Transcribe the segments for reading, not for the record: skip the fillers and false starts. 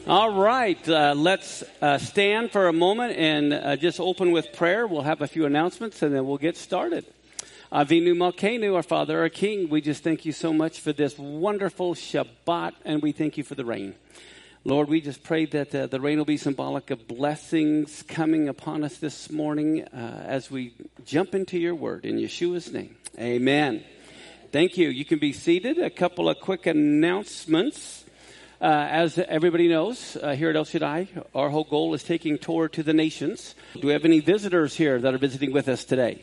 All right, let's stand for a moment and just open with prayer. We'll have a few announcements and then we'll get started. Avinu Malkeinu, our Father, our King, we just thank you so much for this wonderful Shabbat, and we thank you for the rain. Lord, we just pray that the rain will be symbolic of blessings coming upon us this morning as we jump into your word. In Yeshua's name, amen. Thank you. You can be seated. A couple of quick announcements. As everybody knows, here at El Shaddai, our whole goal is taking Torah to the nations. Do we have any visitors here that are visiting with us today?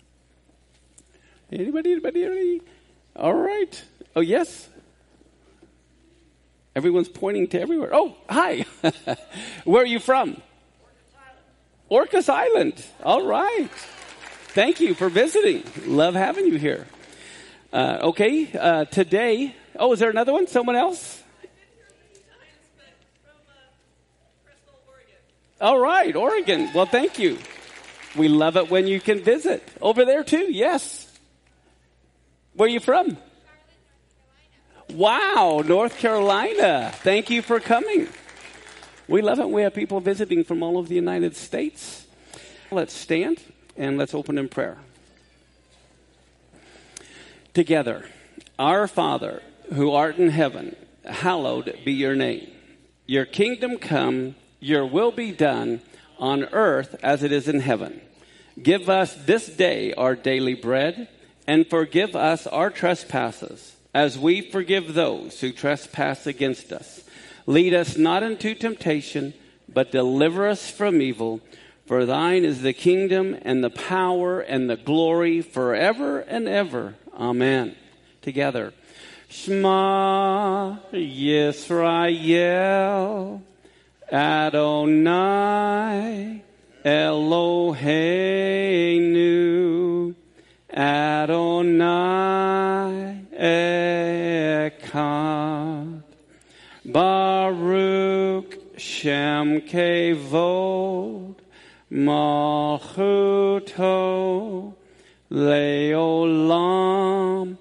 Anybody? All right. Oh, yes? Everyone's pointing to everywhere. Oh, hi. Where are you from? Orcas Island. All right. Thank you for visiting. Love having you here. Today. Oh, is there another one? Someone else? All right, Oregon. Well, thank you. We love it when you can visit. Over there, too? Yes. Where are you from? Wow, North Carolina. Thank you for coming. We love it when we have people visiting from all over the United States. Let's stand and let's open in prayer. Together, our Father, who art in heaven, hallowed be your name. Your kingdom come, your will be done on earth as it is in heaven. Give us this day our daily bread, and forgive us our trespasses, as we forgive those who trespass against us. Lead us not into temptation, but deliver us from evil. For thine is the kingdom and the power and the glory forever and ever. Amen. Together. Shema Yisrael, Adonai Eloheinu, Adonai Echad. Baruch Shem Kevod Malchuto Leolam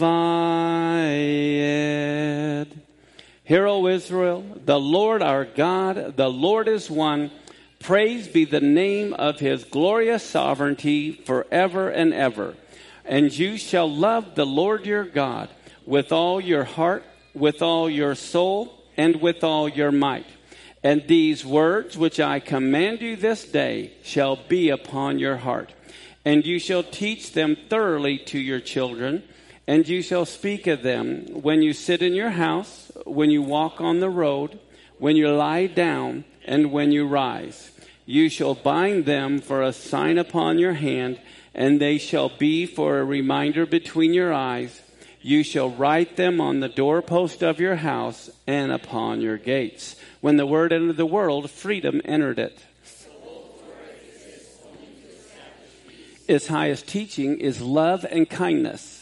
Vayed. Hear, O Israel, the Lord our God, the Lord is one. Praise be the name of his glorious sovereignty forever and ever. And you shall love the Lord your God with all your heart, with all your soul, and with all your might. And these words which I command you this day shall be upon your heart. And you shall teach them thoroughly to your children, and you shall speak of them when you sit in your house, when you walk on the road, when you lie down, and when you rise. You shall bind them for a sign upon your hand, and they shall be for a reminder between your eyes. You shall write them on the doorpost of your house and upon your gates. When the word entered the world, freedom entered it. Its highest teaching is love and kindness.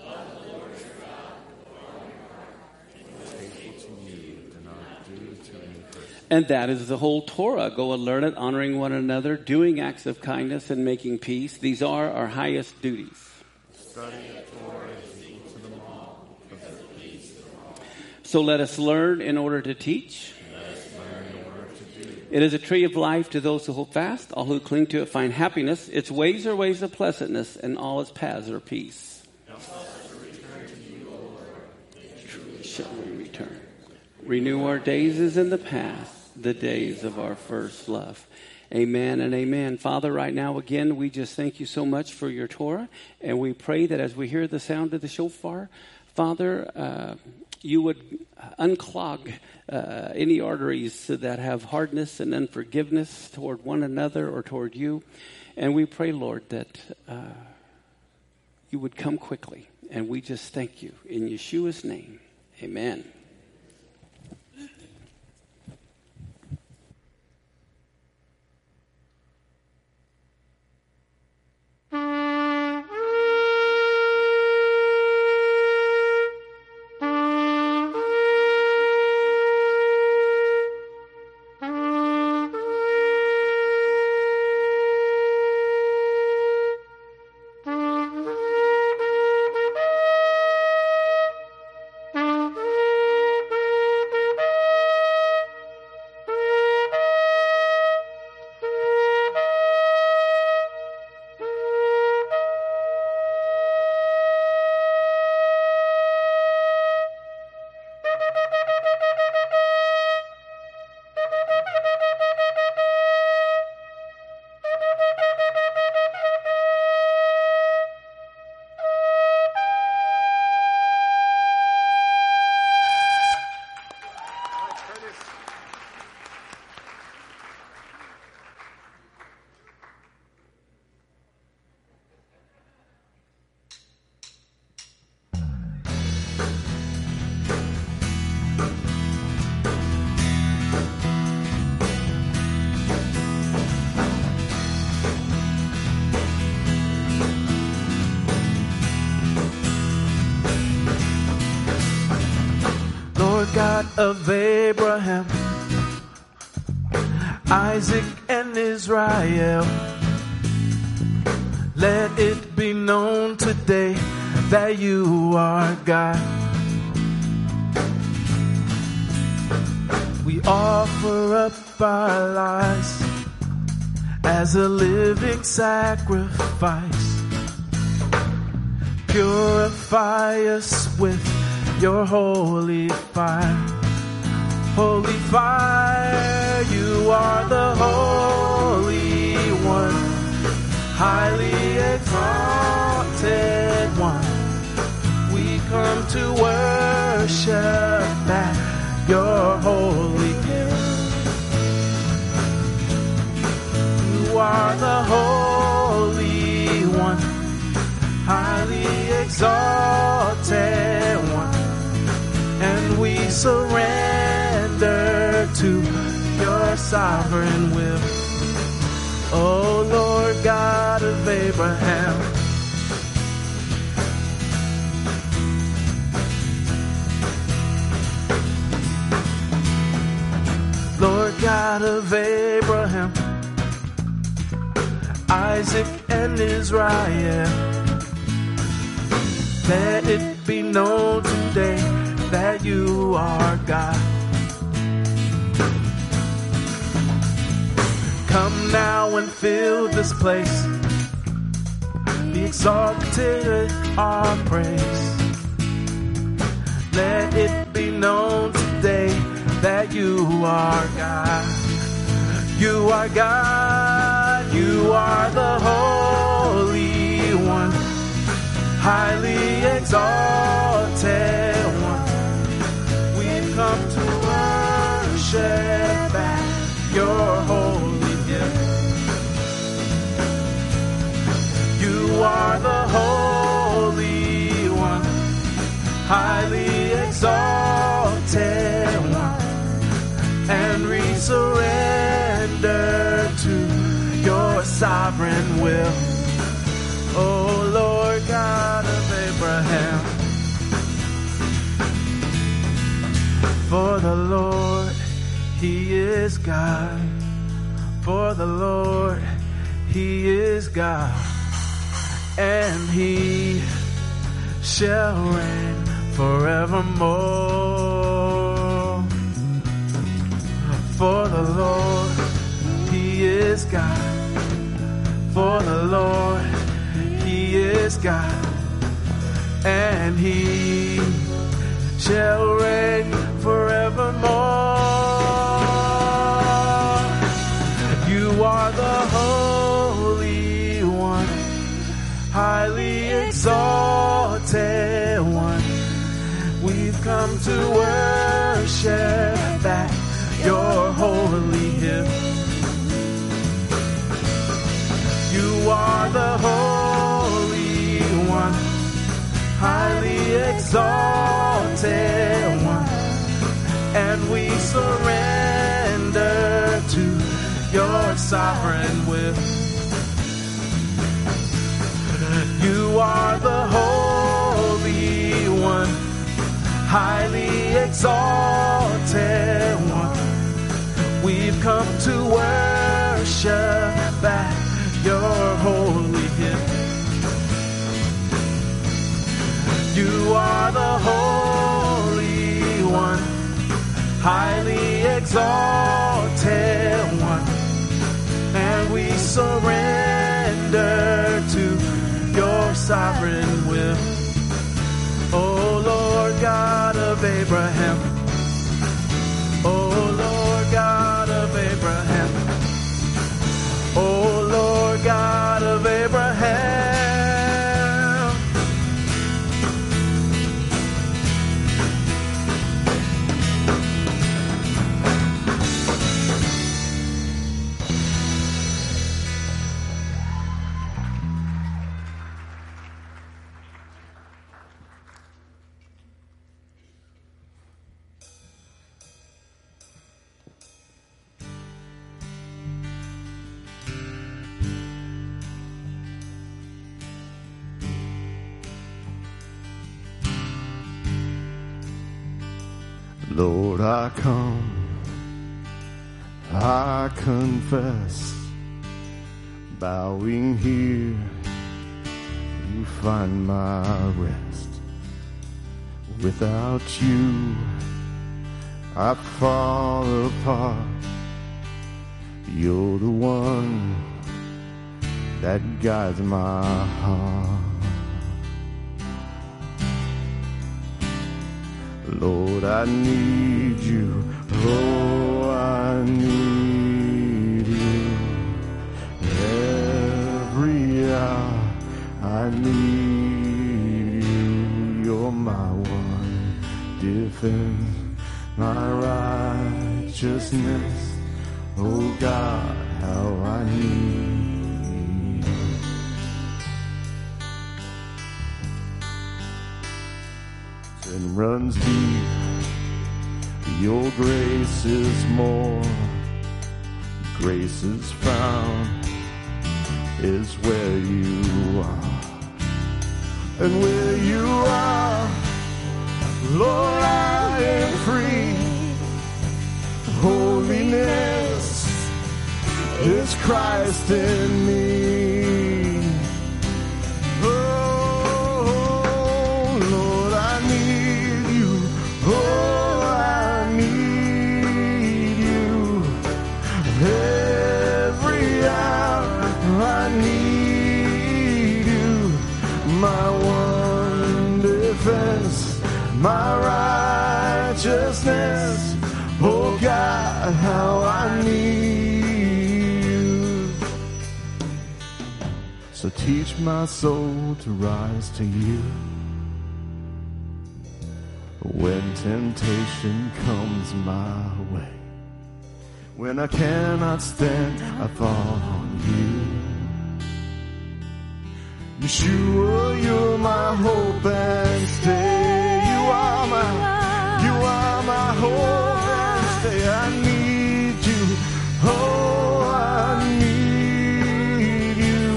And that is the whole Torah. Go and learn it, honoring one another, doing acts of kindness, and making peace. These are our highest duties. Study the Torah is equal to them all, because it pleases them all. So let us learn in order to teach. Let us learn in order to do. It is a tree of life to those who hold fast. All who cling to it find happiness. Its ways are ways of pleasantness, and all its paths are peace. Help us to return to you, O Lord. Truly shall we return. Renew our days as in the past, the days of our first love. Amen and amen. Father, right now, again, we just thank you so much for your Torah, and we pray that as we hear the sound of the shofar, Father, you would unclog any arteries that have hardness and unforgiveness toward one another or toward you. And we pray, Lord, that you would come quickly. And we just thank you. In Yeshua's name, amen. of Abraham, Isaac and Israel, let it be known today that you are God. We offer up our lives as a living sacrifice. Purify us with your holy fire. Holy fire, you are the Holy One, highly exalted One. We come to worship at your holy gift. You are the Holy One, highly exalted One, and we surrender to your sovereign will. O Lord God of Abraham, Lord God of Abraham, Isaac and Israel, let it be known today that you are God. Come now and fill this place, be exalted our praise. Let it be known today that you are God. You are God, you are the Holy One, highly exalted One. We've come to worship at your holy gift. You are the Holy One, highly exalted One, and we surrender to your sovereign will. O Lord God of Abraham, for the Lord, He is God. For the Lord, He is God, and He shall reign forevermore. For the Lord, He is God. For the Lord, He is God, and He shall reign forevermore. You are the Holy One, highly exalted One. We've come to worship at your holy hill. You are the Holy One, highly exalted One, and we surrender to your sovereign will. You are the Holy One, highly exalted One. We've come to worship at your holy gift. You are the Holy One, highly exalted One, and we surrender to your sovereign will. O Lord God of Abraham, O Lord God of Abraham, O Lord God of Abraham. Lord, I come, I confess, bowing here, you find my rest. Without you, I fall apart. You're the one that guides my heart. Lord, I need you. Oh, I need you. Every hour I need you. You're my one defense, my righteousness. Oh God, how I need you. Sin runs deep, your grace is more. Grace is found is where you are. And where you are, Lord, I am free. Holiness is Christ in me. Oh, Lord, I need you. Oh, I need you. Every hour I need you. My one defense, my righteousness. Oh God, how I need you. So teach my soul to rise to you. When temptation comes my way, when I cannot stand, I fall on you. Yeshua, you're my hope and stay. You are my hope. I need you. Oh, I need you.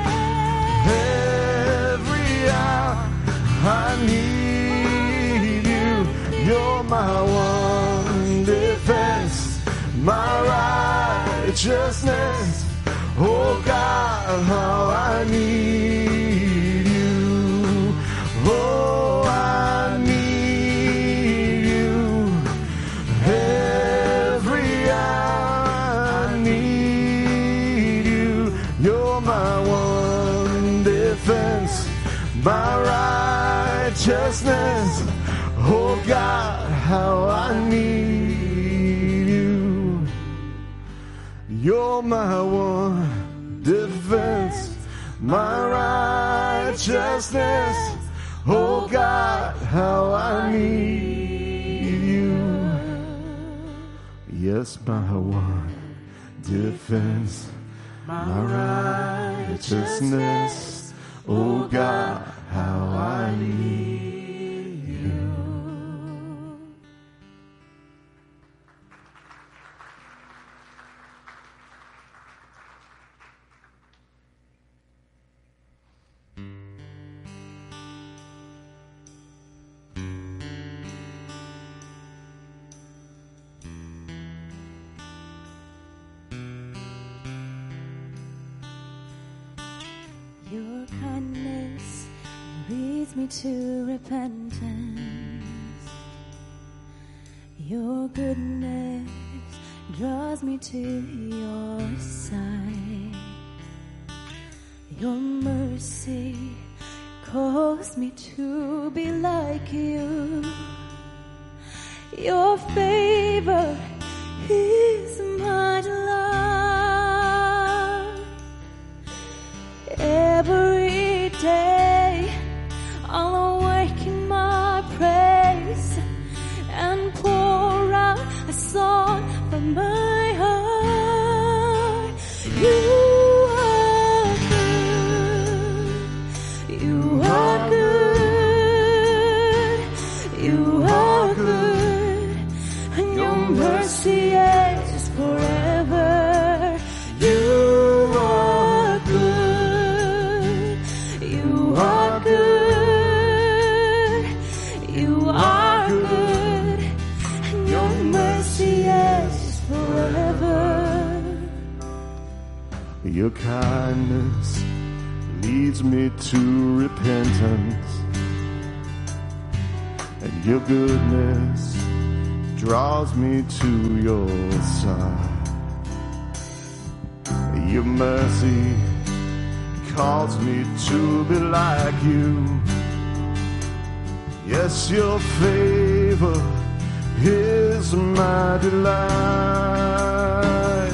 Every hour I need you. You're my one defense, my righteousness. Oh God, how I need you. Oh, I need you. Every hour I need you. You're my one defense, my righteousness. Oh God, how I need you. You're my one defense, my righteousness. Oh God, how I need you. Yes, my one defense, my righteousness. Oh God, how I need you. Your kindness leads me to repentance. Your goodness draws me to your side. Your mercy calls me to be like you. Your favor is my delight. Every day I'll awaken my praise and pour out a song from my heart. You are good. You are good. You are good. And your mercy is forever. You are good. You are good. You are good. Your kindness leads me to repentance, and your goodness draws me to your side. Your mercy calls me to be like you. Yes, your favor is my delight.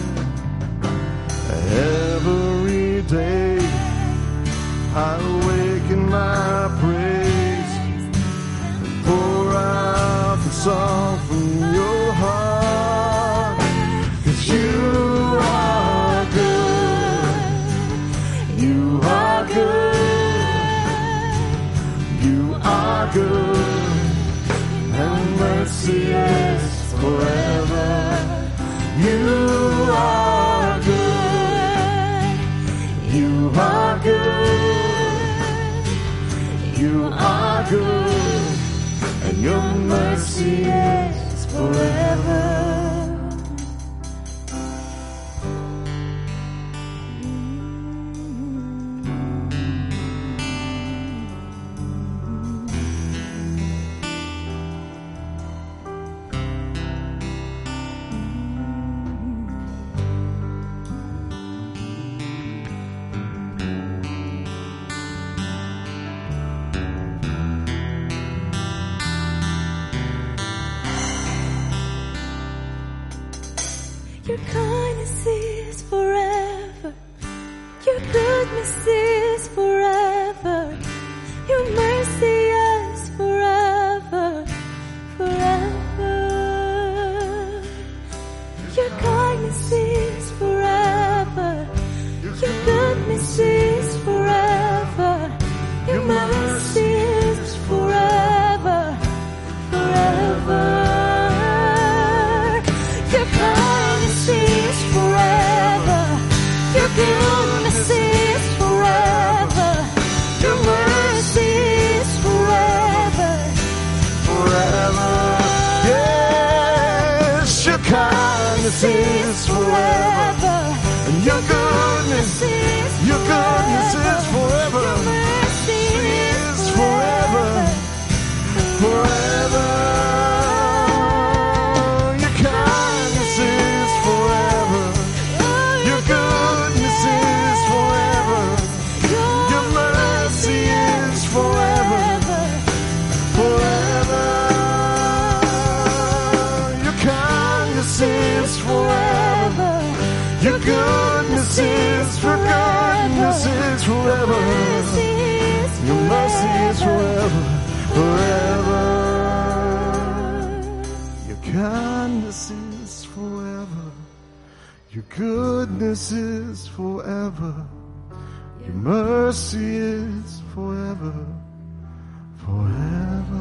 Every day I awaken my praise and pour out the song from your heart. 'Cause you are good, you are good, you are good, and mercy is forever. You are good, you are good, you are good, and your mercy is forever. Your kindness is forever. Your goodness is forever. Your mercy is forever, forever. Your kindness is forever. Your goodness is forever. Your mercy is forever, forever. Your kindness is forever. Your goodness is forever. Your mercy is forever, Forever, yes, your kindness is forever, and your goodness is forever. Your mercy is forever, forever. Your kindness is forever. Your goodness is forever. Your mercy is forever, forever. Your kindness is forever. Your goodness is forever. Your mercy is forever, forever. Your kindness is forever. Your goodness is forever. Your mercy is forever, forever.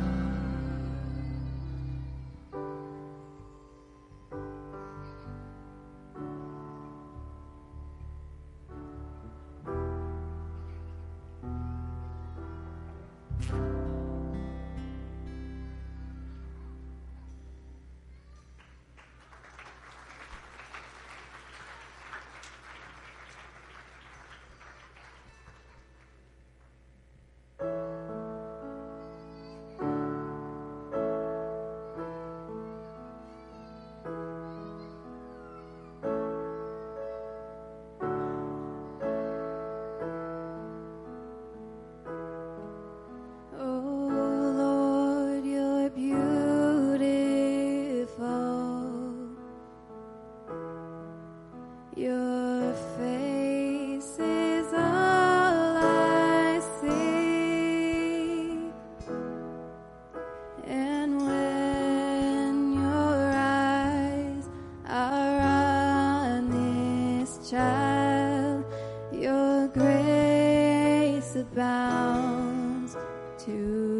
abounds to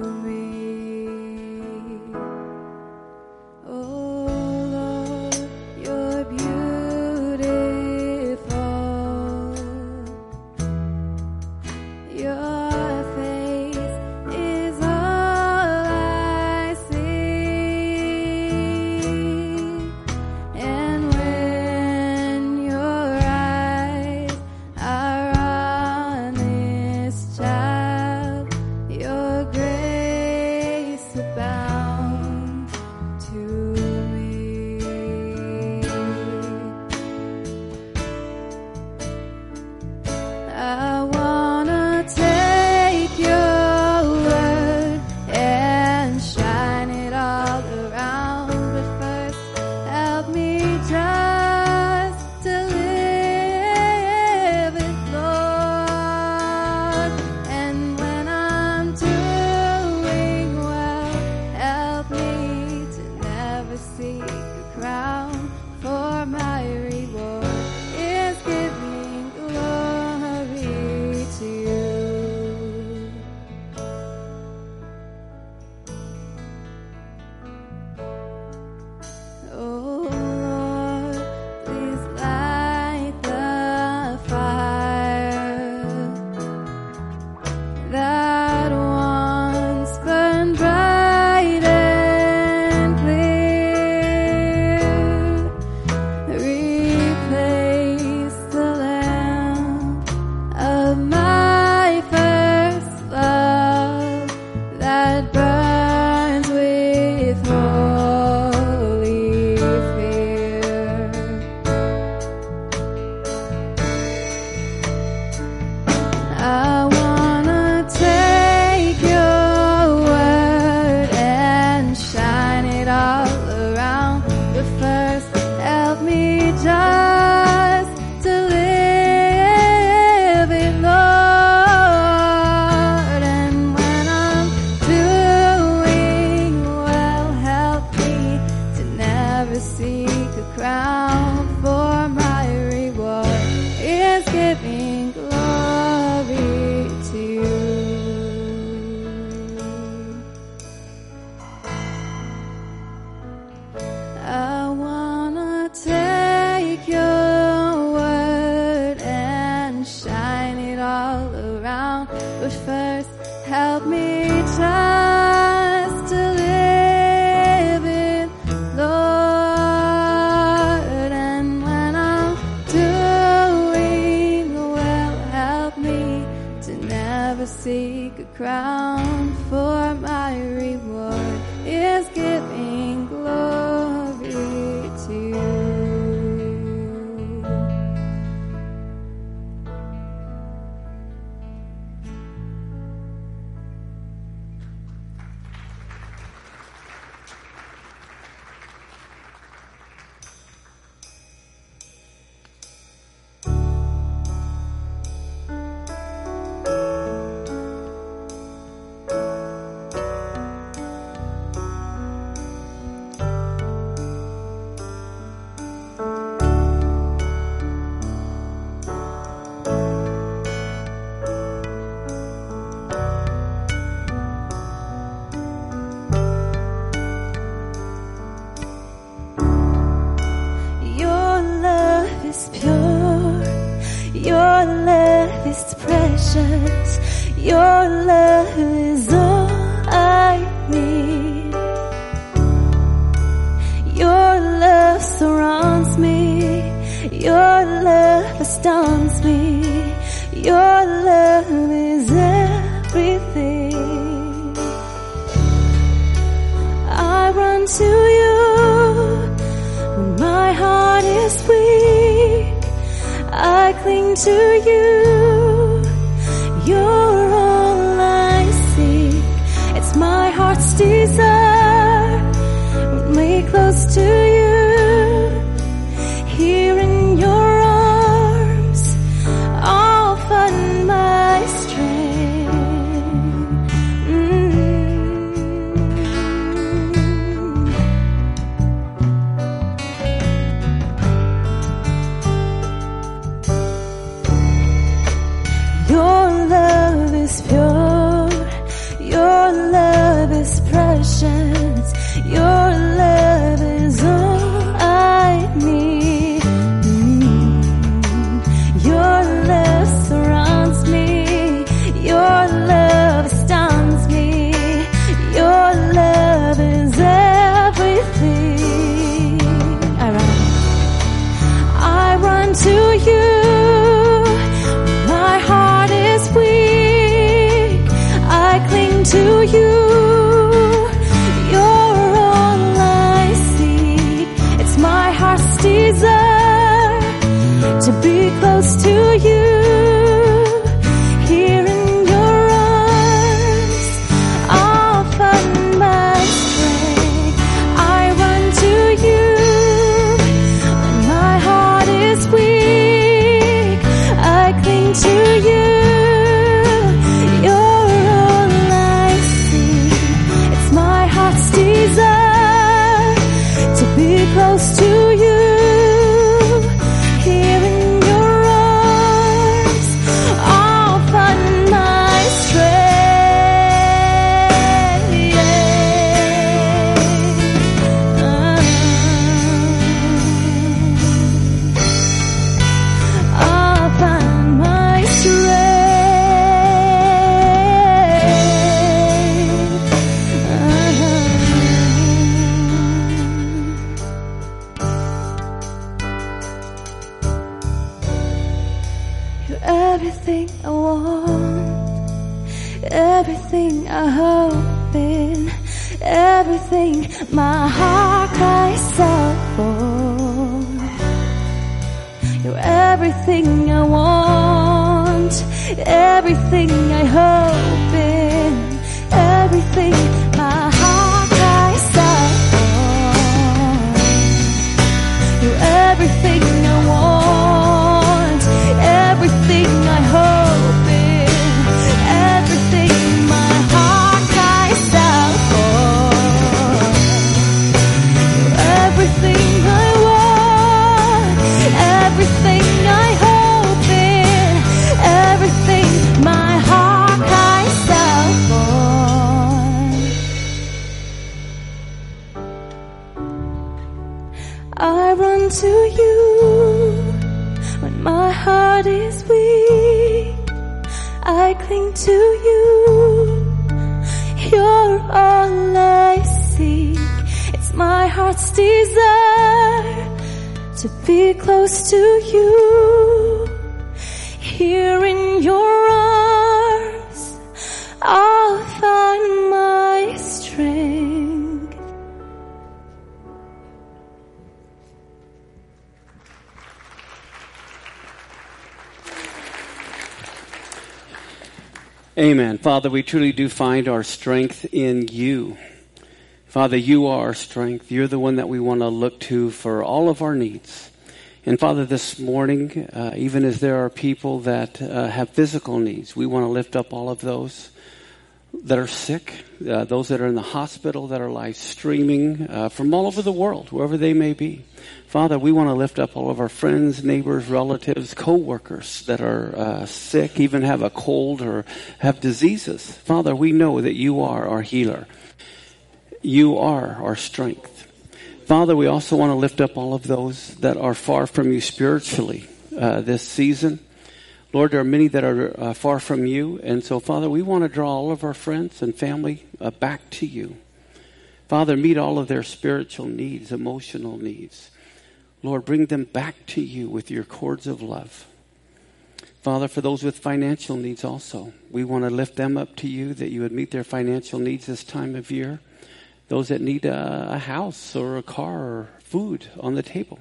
me. Oh Lord, you're beautiful. Your face is all I see, and when your eyes seek a crown, for my reward is giving glory to you. I wanna take your word and shine it all around, but first help me just to live it, Lord. And when I'm doing well, help me to never seek a crown, for my reward is giving glory to you. Your love is pure, your love is precious, your love is all I need. Your love surrounds me, your love astounds me, your love is everything. I run to you when my heart is weak, I cling to you, you're all I seek. It's my heart's desire, when we close to you, here in your arms, I'll find my strength. Your love is pure, your love is precious, your love is all I need. Your love surrounds me, your love astounds me, your love is everything. I run to you, my heart is weak, I cling to you, you're all I seek. It's my heart's desire to be close to you, here in your arms, I'll find my strength. I run to you when my heart is weak, I cling to you, you're all I see. It's my heart's desire to be close to you, here in your arms, I'll find my strength. I'll find my strength. You're everything I want, everything I hope in, everything my heart cries out for. You're everything I want, everything I hope in, everything my heart cries out for. You're everything I want, everything I hope in, everything my heart cries out for. You're everything I want. I run to you when my heart is weak. I cling to you. You're all I seek. It's my heart's desire to be close to you. Here in your arms, I'll find my strength. Amen. Father, we truly do find our strength in you. Father, you are our strength. You're the one that we want to look to for all of our needs. And Father, this morning, even as there are people that have physical needs, we want to lift up all of those that are sick, those that are in the hospital, that are live streaming from all over the world, wherever they may be. Father, we want to lift up all of our friends, neighbors, relatives, co-workers that are sick, even have a cold or have diseases. Father, we know that you are our healer. You are our strength. Father, we also want to lift up all of those that are far from you spiritually this season. Lord, there are many that are far from you. And so, Father, we want to draw all of our friends and family back to you. Father, meet all of their spiritual needs, emotional needs. Lord, bring them back to you with your cords of love. Father, for those with financial needs also, we want to lift them up to you, that you would meet their financial needs this time of year. Those that need a house or a car or food on the table.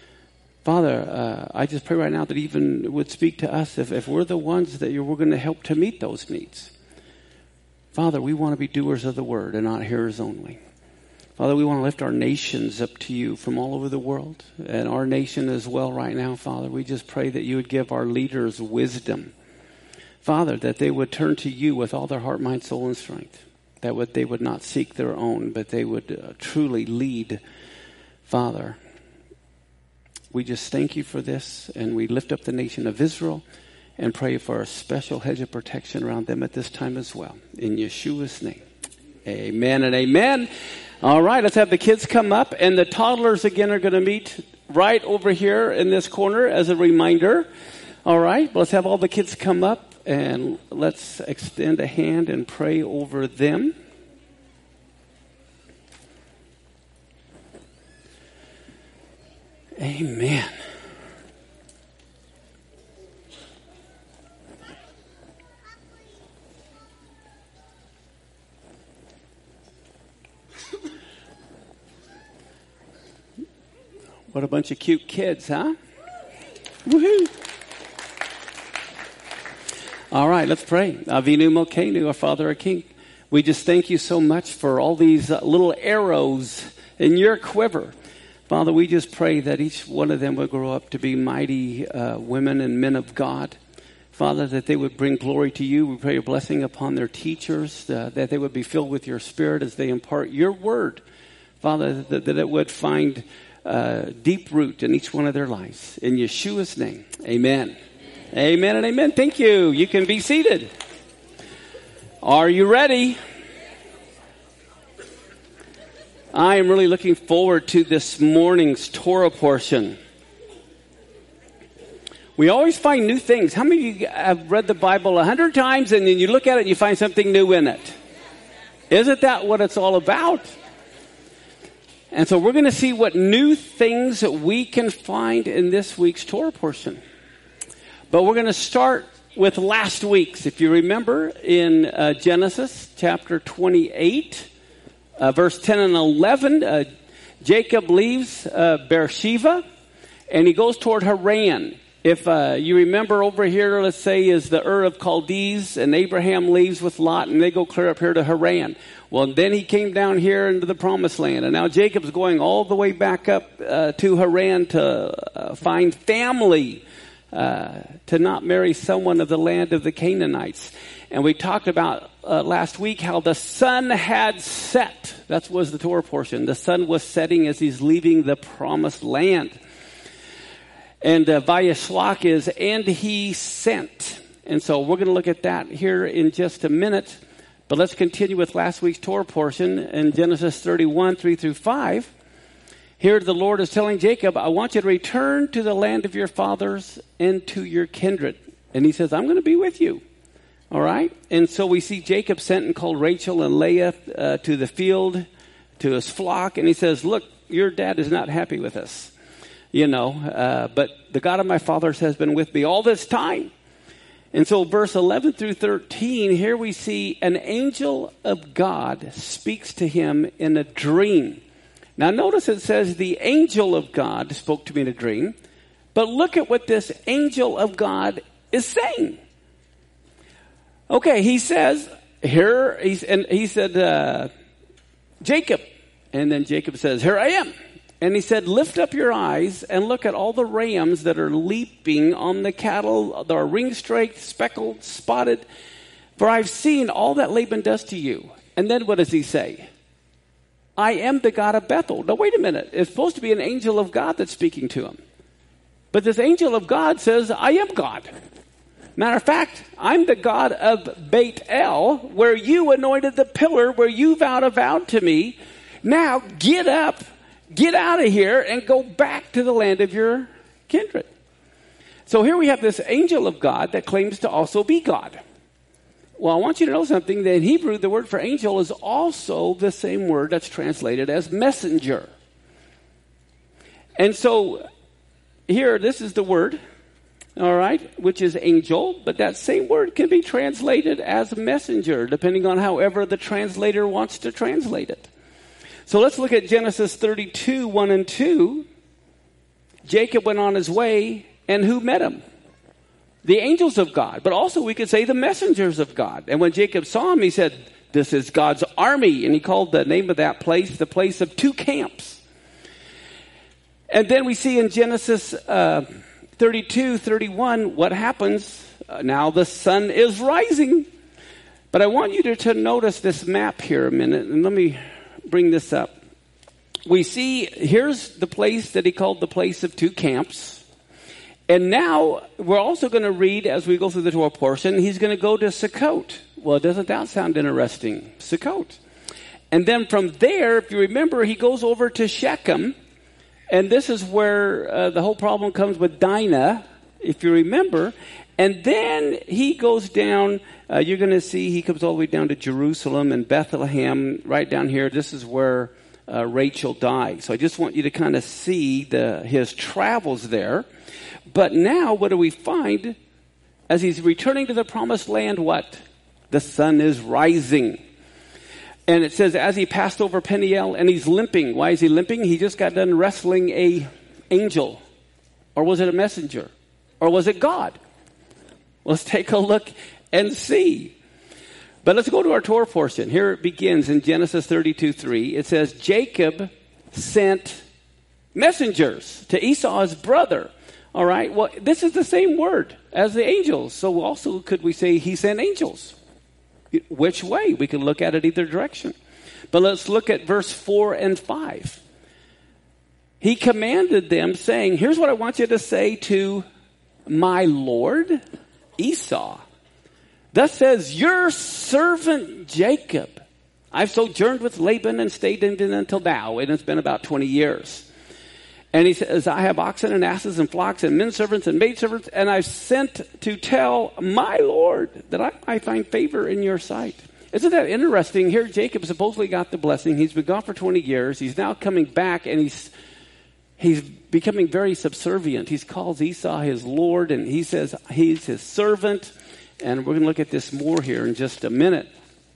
Father, I just pray right now that even would speak to us if we're the ones that we're going to help to meet those needs. Father, we want to be doers of the word and not hearers only. Father, we want to lift our nations up to you from all over the world, and our nation as well right now, Father. We just pray that you would give our leaders wisdom. Father, that they would turn to you with all their heart, mind, soul, and strength. That they would not seek their own, but they would truly lead. Father, we just thank you for this, and we lift up the nation of Israel and pray for a special hedge of protection around them at this time as well. In Yeshua's name, amen and amen. All right, let's have the kids come up, and the toddlers again are going to meet right over here in this corner as a reminder. All right, let's have all the kids come up, and let's extend a hand and pray over them. Amen. What a bunch of cute kids, huh? Woohoo! All right, let's pray. Avinu Malkeinu, our Father, our King. We just thank you so much for all these little arrows in your quiver. Father, we just pray that each one of them would grow up to be mighty women and men of God. Father, that they would bring glory to you. We pray your blessing upon their teachers, that they would be filled with your spirit as they impart your word. Father, that it would find deep root in each one of their lives. In Yeshua's name, amen. Amen and amen. Thank you. You can be seated. Are you ready? I am really looking forward to this morning's Torah portion. We always find new things. How many of you have read the Bible 100 times and then you look at it and you find something new in it? Isn't that what it's all about? And so we're going to see what new things that we can find in this week's Torah portion. But we're going to start with last week's. If you remember in Genesis chapter 28, verse 10 and 11, Jacob leaves Beersheba and he goes toward Haran. If you remember over here, let's say, is the Ur of Chaldees, and Abraham leaves with Lot, and they go clear up here to Haran. Well, then he came down here into the Promised Land, and now Jacob's going all the way back up to Haran to find family, to not marry someone of the land of the Canaanites. And we talked about last week how the sun had set. That was the Torah portion. The sun was setting as he's leaving the Promised Land. And Vayishlach is, and he sent. And so we're going to look at that here in just a minute. But let's continue with last week's Torah portion in Genesis 31, 3 through 5. Here the Lord is telling Jacob, I want you to return to the land of your fathers and to your kindred. And he says, I'm going to be with you. All right? And so we see Jacob sent and called Rachel and Leah to the field, to his flock. And he says, look, your dad is not happy with us. But the God of my fathers has been with me all this time. And so verse 11 through 13, here we see an angel of God speaks to him in a dream. Now notice it says the angel of God spoke to me in a dream. But look at what this angel of God is saying. Okay, he says, he said, Jacob. And then Jacob says, here I am. And he said, lift up your eyes and look at all the rams that are leaping on the cattle. They are ring-straked, speckled, spotted. For I've seen all that Laban does to you. And then what does he say? I am the God of Bethel. Now, wait a minute. It's supposed to be an angel of God that's speaking to him. But this angel of God says, I am God. Matter of fact, I'm the God of Beit El, where you anointed the pillar, where you vowed a vow to me. Now, get up, get out of here, and go back to the land of your kindred. So here we have this angel of God that claims to also be God. Well, I want you to know something, that in Hebrew, the word for angel is also the same word that's translated as messenger. And so here, this is the word, all right, which is angel, but that same word can be translated as messenger, depending on however the translator wants to translate it. So let's look at Genesis 32, 1 and 2. Jacob went on his way, and who met him? The angels of God, but also we could say the messengers of God. And when Jacob saw him, he said, this is God's army. And he called the name of that place the place of two camps. And then we see in Genesis 32, 31, what happens. Now the sun is rising. But I want you to notice this map here a minute. And let me bring this up. We see, here's the place that he called the place of two camps. And now we're also going to read, as we go through the Torah portion, he's going to go to Sukkot. Well, doesn't that sound interesting? Sukkot. And then from there, if you remember, he goes over to Shechem. And this is where the whole problem comes with Dinah, if you remember. And then he goes down, you're going to see he comes all the way down to Jerusalem and Bethlehem, right down here. This is where Rachel died. So I just want you to kind of see his travels there. But now what do we find? As he's returning to the promised land, what? The sun is rising. And it says, as he passed over Peniel, and he's limping. Why is he limping? He just got done wrestling a angel. Or was it a messenger? Or was it God? Let's take a look and see. But let's go to our Torah portion. Here it begins in Genesis 32:3. It says, Jacob sent messengers to Esau, his brother. All right, well, this is the same word as the angels. So also could we say he sent angels? Which way? We can look at it either direction. But let's look at verse 4 and 5. He commanded them, saying, here's what I want you to say to my Lord Esau. Thus says your servant Jacob. I've sojourned with Laban and stayed in him until now, and it's been about 20 years. And he says, I have oxen and asses and flocks and men servants and maid servants, and I've sent to tell my Lord that I might find favor in your sight. Isn't that interesting? Here Jacob supposedly got the blessing. He's been gone for 20 years. He's now coming back, and he's becoming very subservient. He calls Esau his Lord, and he says he's his servant. And we're going to look at this more here in just a minute.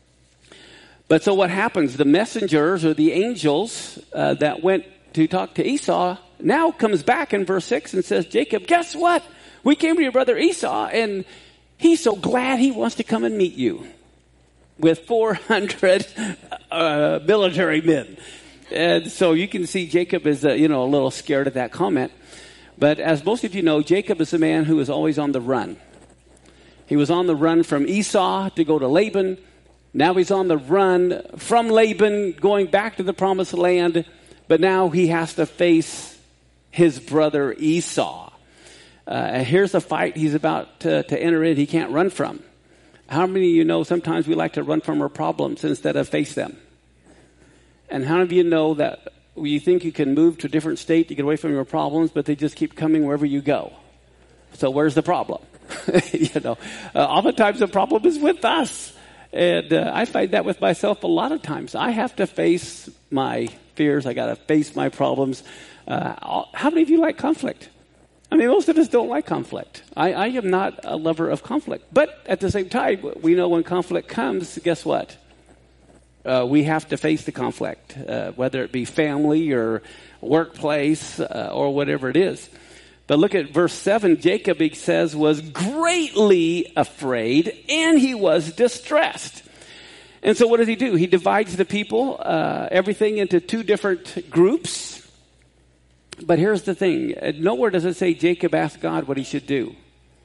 But so what happens? The messengers or the angels that went to talk to Esau now comes back in verse 6 and says, Jacob, guess what? We came to your brother Esau, and he's so glad he wants to come and meet you with 400 military men. And so you can see Jacob is a little scared at that comment. But as most of you know, Jacob is a man who is always on the run. He was on the run from Esau to go to Laban. Now he's on the run from Laban going back to the promised land. But now he has to face his brother Esau. Here's a fight he's about to enter in he can't run from. How many of you know sometimes we like to run from our problems instead of face them? And how many of you know that you think you can move to a different state to get away from your problems, but they just keep coming wherever you go. So where's the problem? Oftentimes the problem is with us. And I find that with myself a lot of times. I have to face my fears. I got to face my problems. How many of you like conflict? I mean, most of us don't like conflict. I am not a lover of conflict. But at the same time, we know when conflict comes, guess what? We have to face the conflict, whether it be family or workplace or whatever it is. But look at verse 7. Jacob, he says, was greatly afraid and he was distressed. And so what does he do? He divides the people, everything into two different groups. But here's the thing. Nowhere does it say Jacob asked God what he should do.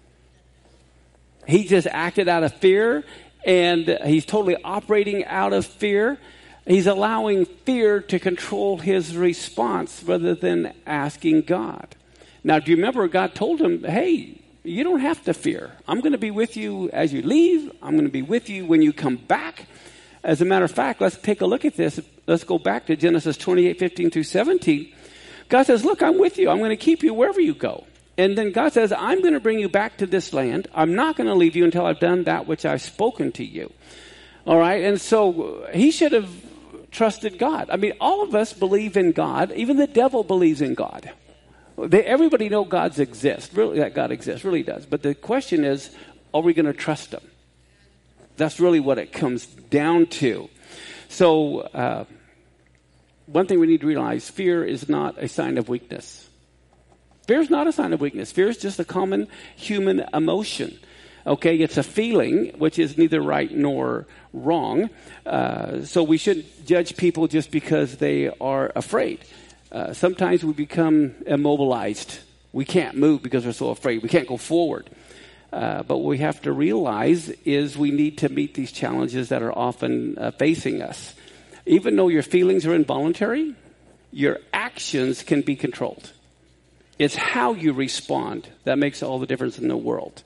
He just acted out of fear, and he's totally operating out of fear. He's allowing fear to control his response rather than asking God. Now, do you remember God told him, hey, you don't have to fear. I'm going to be with you as you leave. I'm going to be with you when you come back. As a matter of fact, let's take a look at this. Let's go back to Genesis 28:15-17. God says, look, I'm with you. I'm going to keep you wherever you go. And then God says, I'm going to bring you back to this land. I'm not going to leave you until I've done that which I've spoken to you. All right? And so he should have trusted God. I mean, all of us believe in God. Even the devil believes in God. Everybody knows God exists. Really, that God exists. Really does. But the question is, are we going to trust him? That's really what it comes down to. So, one thing we need to realize, fear is not a sign of weakness. Fear is not a sign of weakness. Fear is just a common human emotion. Okay, it's a feeling, which is neither right nor wrong. So we shouldn't judge people just because they are afraid. Sometimes we become immobilized. We can't move because we're so afraid. We can't go forward. But what we have to realize is we need to meet these challenges that are often facing us. Even though your feelings are involuntary, your actions can be controlled. It's how you respond that makes all the difference in the world.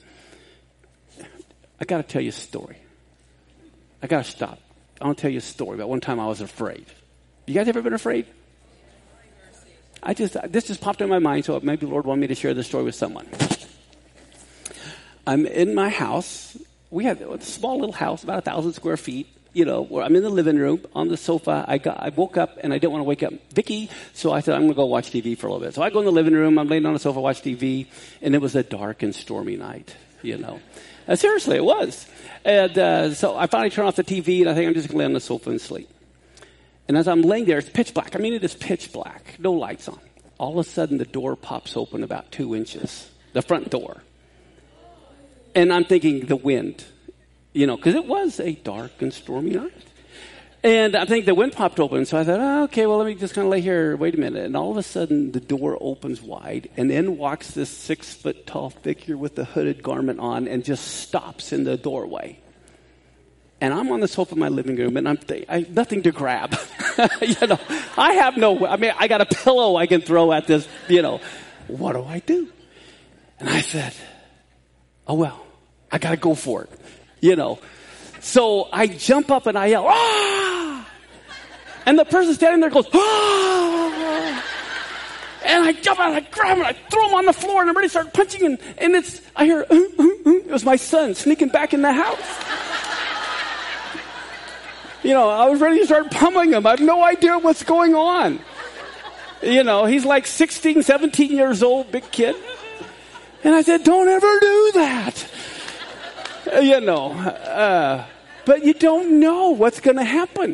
I got to tell you a story. I got to stop. I want to tell you a story about one time I was afraid. You guys ever been afraid? This just popped in my mind, so maybe the Lord wanted me to share this story with someone. I'm in my house. We had a small little house, about 1,000 square feet. Where I'm in the living room on the sofa. I woke up and I didn't want to wake up Vicky, so I said, I'm going to go watch TV for a little bit. So I go in the living room. I'm laying on the sofa, watch TV, and it was a dark and stormy night, Seriously, it was. And so I finally turn off the TV, and I think I'm just going to lay on the sofa and sleep. And as I'm laying there, it's pitch black. I mean, it is pitch black. No lights on. All of a sudden, the door pops open about 2 inches, the front door. And I'm thinking the wind. Because it was a dark and stormy night. And I think the wind popped open. So I thought, okay, well, let me just kind of lay here. Wait a minute. And all of a sudden, the door opens wide. And in walks this 6-foot-tall figure with a hooded garment on and just stops in the doorway. And I'm on the sofa in my living room, and I have nothing to grab. I got a pillow I can throw at this, What do I do? And I said, oh, well, I got to go for it. So I jump up and I yell, ah! And the person standing there goes, ah! And I jump out and I grab him and I throw him on the floor and I'm ready to start punching him. And I hear, it was my son sneaking back in the house. I was ready to start pummeling him. I have no idea what's going on. He's like 16, 17 years old, big kid. And I said, don't ever do that. But you don't know what's going to happen,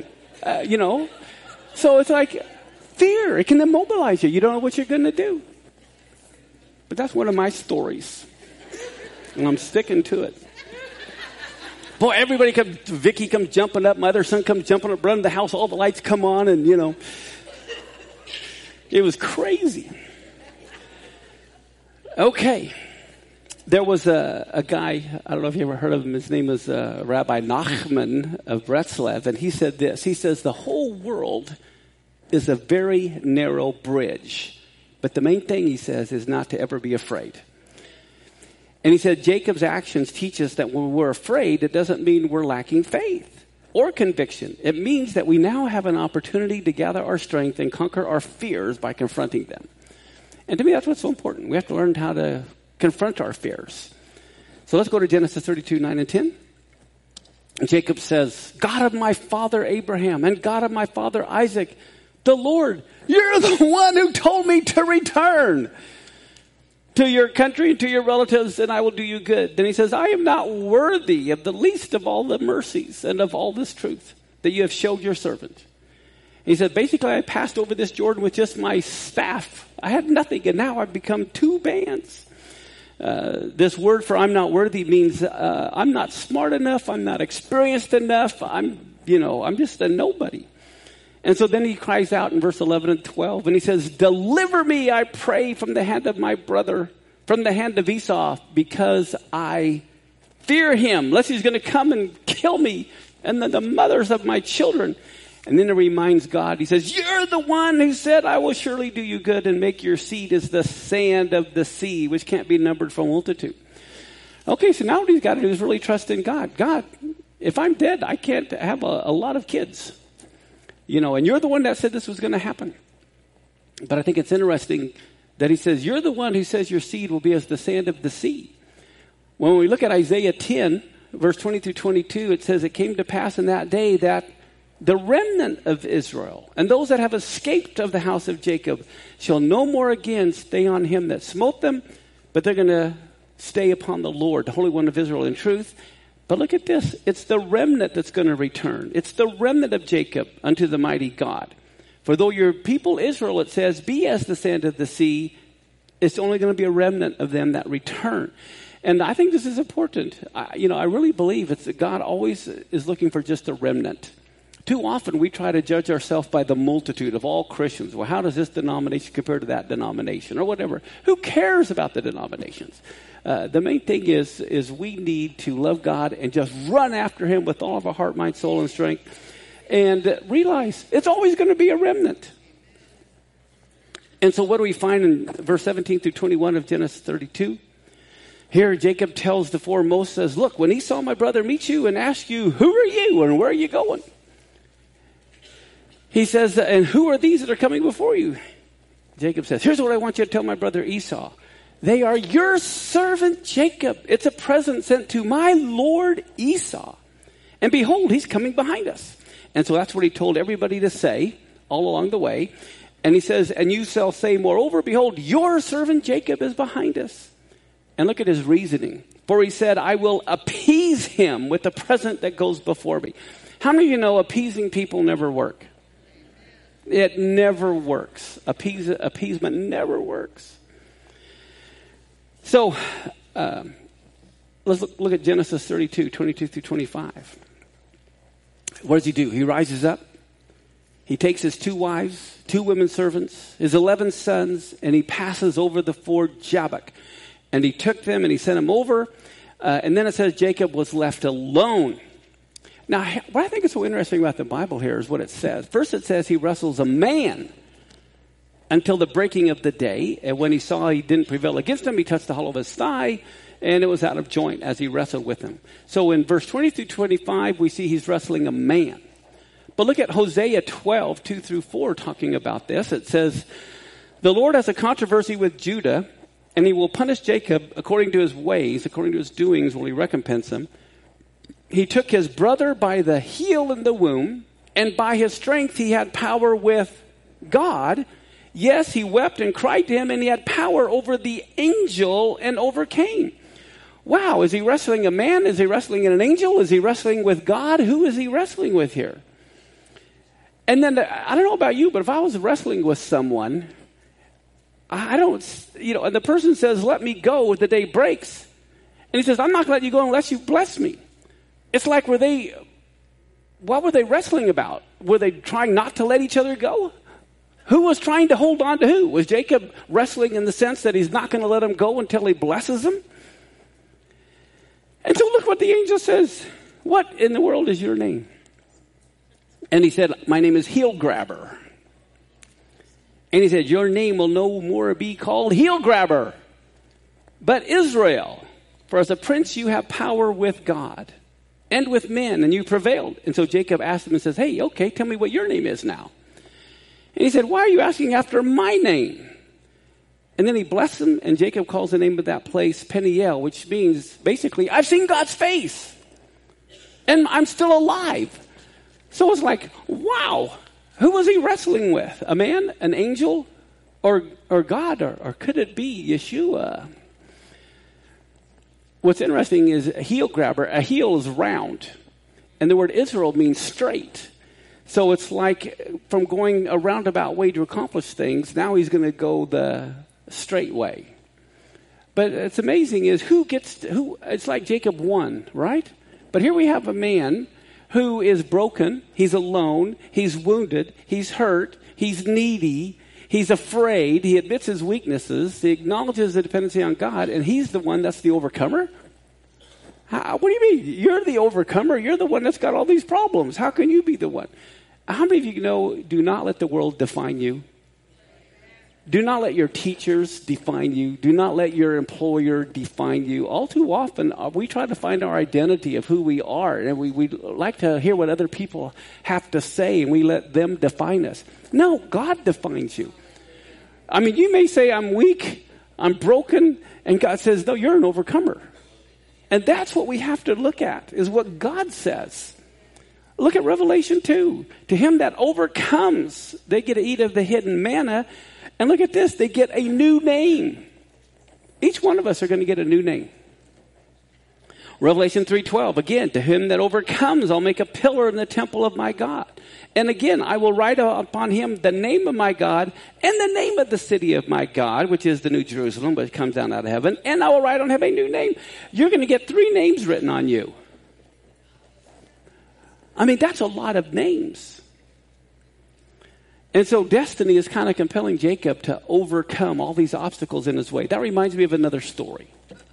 So it's like fear. It can immobilize you. You don't know what you're going to do. But that's one of my stories. And I'm sticking to it. Boy, Vicky comes jumping up. My other son comes jumping up, running the house. All the lights come on and, it was crazy. Okay. There was a guy, I don't know if you ever heard of him. His name was Rabbi Nachman of Breslov, and he said this. He says, the whole world is a very narrow bridge. But the main thing, he says, is not to ever be afraid. And he said, Jacob's actions teach us that when we're afraid, it doesn't mean we're lacking faith or conviction. It means that we now have an opportunity to gather our strength and conquer our fears by confronting them. And to me, that's what's so important. We have to learn how to confront our fears. So let's go to Genesis 32, 9 and 10. And Jacob says, God of my father Abraham and God of my father Isaac, the Lord, you're the one who told me to return to your country and to your relatives, and I will do you good. Then he says, I am not worthy of the least of all the mercies and of all this truth that you have showed your servant. He said, basically, I passed over this Jordan with just my staff. I had nothing, and now I've become two bands. This word for I'm not worthy means I'm not smart enough, I'm not experienced enough, I'm just a nobody. And so then he cries out in verse 11 and 12, and he says, deliver me, I pray, from the hand of my brother, from the hand of Esau, because I fear him, lest he's going to come and kill me and the mothers of my children. And then it reminds God, he says, you're the one who said, I will surely do you good and make your seed as the sand of the sea, which can't be numbered for multitude. Okay, so now what he's got to do is really trust in God. God, if I'm dead, I can't have a lot of kids. And you're the one that said this was going to happen. But I think it's interesting that he says, you're the one who says your seed will be as the sand of the sea. When we look at Isaiah 10, verse 20 through 22, it says, it came to pass in that day that the remnant of Israel and those that have escaped of the house of Jacob shall no more again stay on him that smote them, but they're going to stay upon the Lord, the Holy One of Israel, in truth. But look at this. It's the remnant that's going to return. It's the remnant of Jacob unto the mighty God. For though your people Israel, it says, be as the sand of the sea, it's only going to be a remnant of them that return. And I think this is important. I really believe it's that God always is looking for just a remnant. Too often we try to judge ourselves by the multitude of all Christians. Well, how does this denomination compare to that denomination or whatever? Who cares about the denominations? The main thing is we need to love God and just run after him with all of our heart, mind, soul, and strength, and realize it's always going to be a remnant. And so what do we find in verse 17 through 21 of Genesis 32? Here Jacob tells the foremost, says, look, when Esau, my brother, meets you and asks you, who are you and where are you going? He says, and who are these that are coming before you? Jacob says, here's what I want you to tell my brother Esau. They are your servant Jacob. It's a present sent to my Lord Esau. And behold, he's coming behind us. And so that's what he told everybody to say all along the way. And he says, and you shall say, moreover, behold, your servant Jacob is behind us. And look at his reasoning. For he said, I will appease him with the present that goes before me. How many of you know appeasing people never work? It never works. Appeasement never works. So, let's look at Genesis 32, 22 through 25. What does he do? He rises up. He takes his 2 wives, 2 women servants, his 11 sons, and he passes over the ford Jabbok. And he took them and he sent them over. And then it says Jacob was left alone. Now, what I think is so interesting about the Bible here is what it says. First it says he wrestles a man until the breaking of the day. And when he saw he didn't prevail against him, he touched the hollow of his thigh, and it was out of joint as he wrestled with him. So in verse 20 through 25, we see he's wrestling a man. But look at Hosea 12, 2 through 4, talking about this. It says, the Lord has a controversy with Judah, and he will punish Jacob according to his ways, according to his doings will he recompense him. He took his brother by the heel in the womb, and by his strength he had power with God. Yes, he wept and cried to him, and he had power over the angel and overcame. Wow, is he wrestling a man? Is he wrestling an angel? Is he wrestling with God? Who is he wrestling with here? And then, I don't know about you, but if I was wrestling with someone, and the person says, let me go, the day breaks. And he says, I'm not going to let you go unless you bless me. It's like, what were they wrestling about? Were they trying not to let each other go? Who was trying to hold on to who? Was Jacob wrestling in the sense that he's not going to let him go until he blesses him? And so look what the angel says. What in the world is your name? And he said, my name is Heel Grabber. And he said, your name will no more be called Heel Grabber, but Israel. For as a prince you have power with God. and with men, and you prevailed. And so Jacob asked him and says, hey, okay, tell me what your name is now. And he said, why are you asking after my name? And then he blessed him, and Jacob calls the name of that place Peniel, which means basically, I've seen God's face, and I'm still alive. So it's like, wow, who was he wrestling with? A man, an angel, or God, or could it be Yeshua? What's interesting is a heel grabber. A heel is round, and the word Israel means straight. So it's like from going a roundabout way to accomplish things, now he's going to go the straight way. But it's amazing is who it's like Jacob won, right? But here we have a man who is broken, he's alone, he's wounded, he's hurt, he's needy, he's afraid, he admits his weaknesses, he acknowledges the dependency on God, and he's the one that's the overcomer? What do you mean? You're the overcomer, you're the one that's got all these problems. How can you be the one? How many of you know, do not let the world define you? Do not let your teachers define you. Do not let your employer define you. All too often, we try to find our identity of who we are, and we like to hear what other people have to say, and we let them define us. No, God defines you. I mean, you may say, I'm weak, I'm broken, and God says, no, you're an overcomer. And that's what we have to look at, is what God says. Look at Revelation 2. To him that overcomes, they get to eat of the hidden manna. And look at this, they get a new name. Each one of us are going to get a new name. Revelation 3:12, again, to him that overcomes, I'll make a pillar in the temple of my God. And again, I will write upon him the name of my God and the name of the city of my God, which is the New Jerusalem, which comes down out of heaven. And I will write on him a new name. You're going to get 3 names written on you. I mean, that's a lot of names. And so destiny is kind of compelling Jacob to overcome all these obstacles in his way. That reminds me of another story.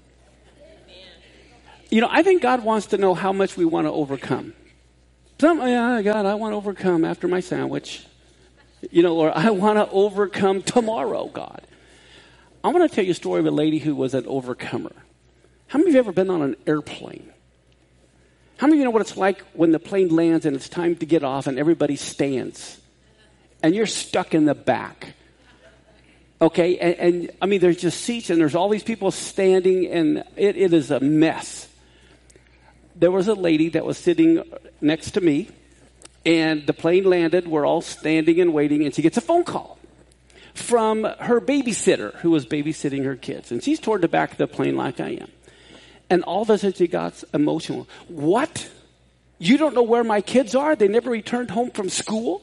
You know, I think God wants to know how much we want to overcome. God, I want to overcome after my sandwich. You know, or I want to overcome tomorrow, God. I want to tell you a story of a lady who was an overcomer. How many of you have ever been on an airplane? How many of you know what it's like when the plane lands and it's time to get off and everybody stands? And you're stuck in the back. Okay? And I mean, there's just seats and there's all these people standing and it is a mess. There was a lady that was sitting next to me and the plane landed. We're all standing and waiting and she gets a phone call from her babysitter who was babysitting her kids. And she's toward the back of the plane like I am. And all of a sudden she got emotional. What? You don't know where my kids are? They never returned home from school?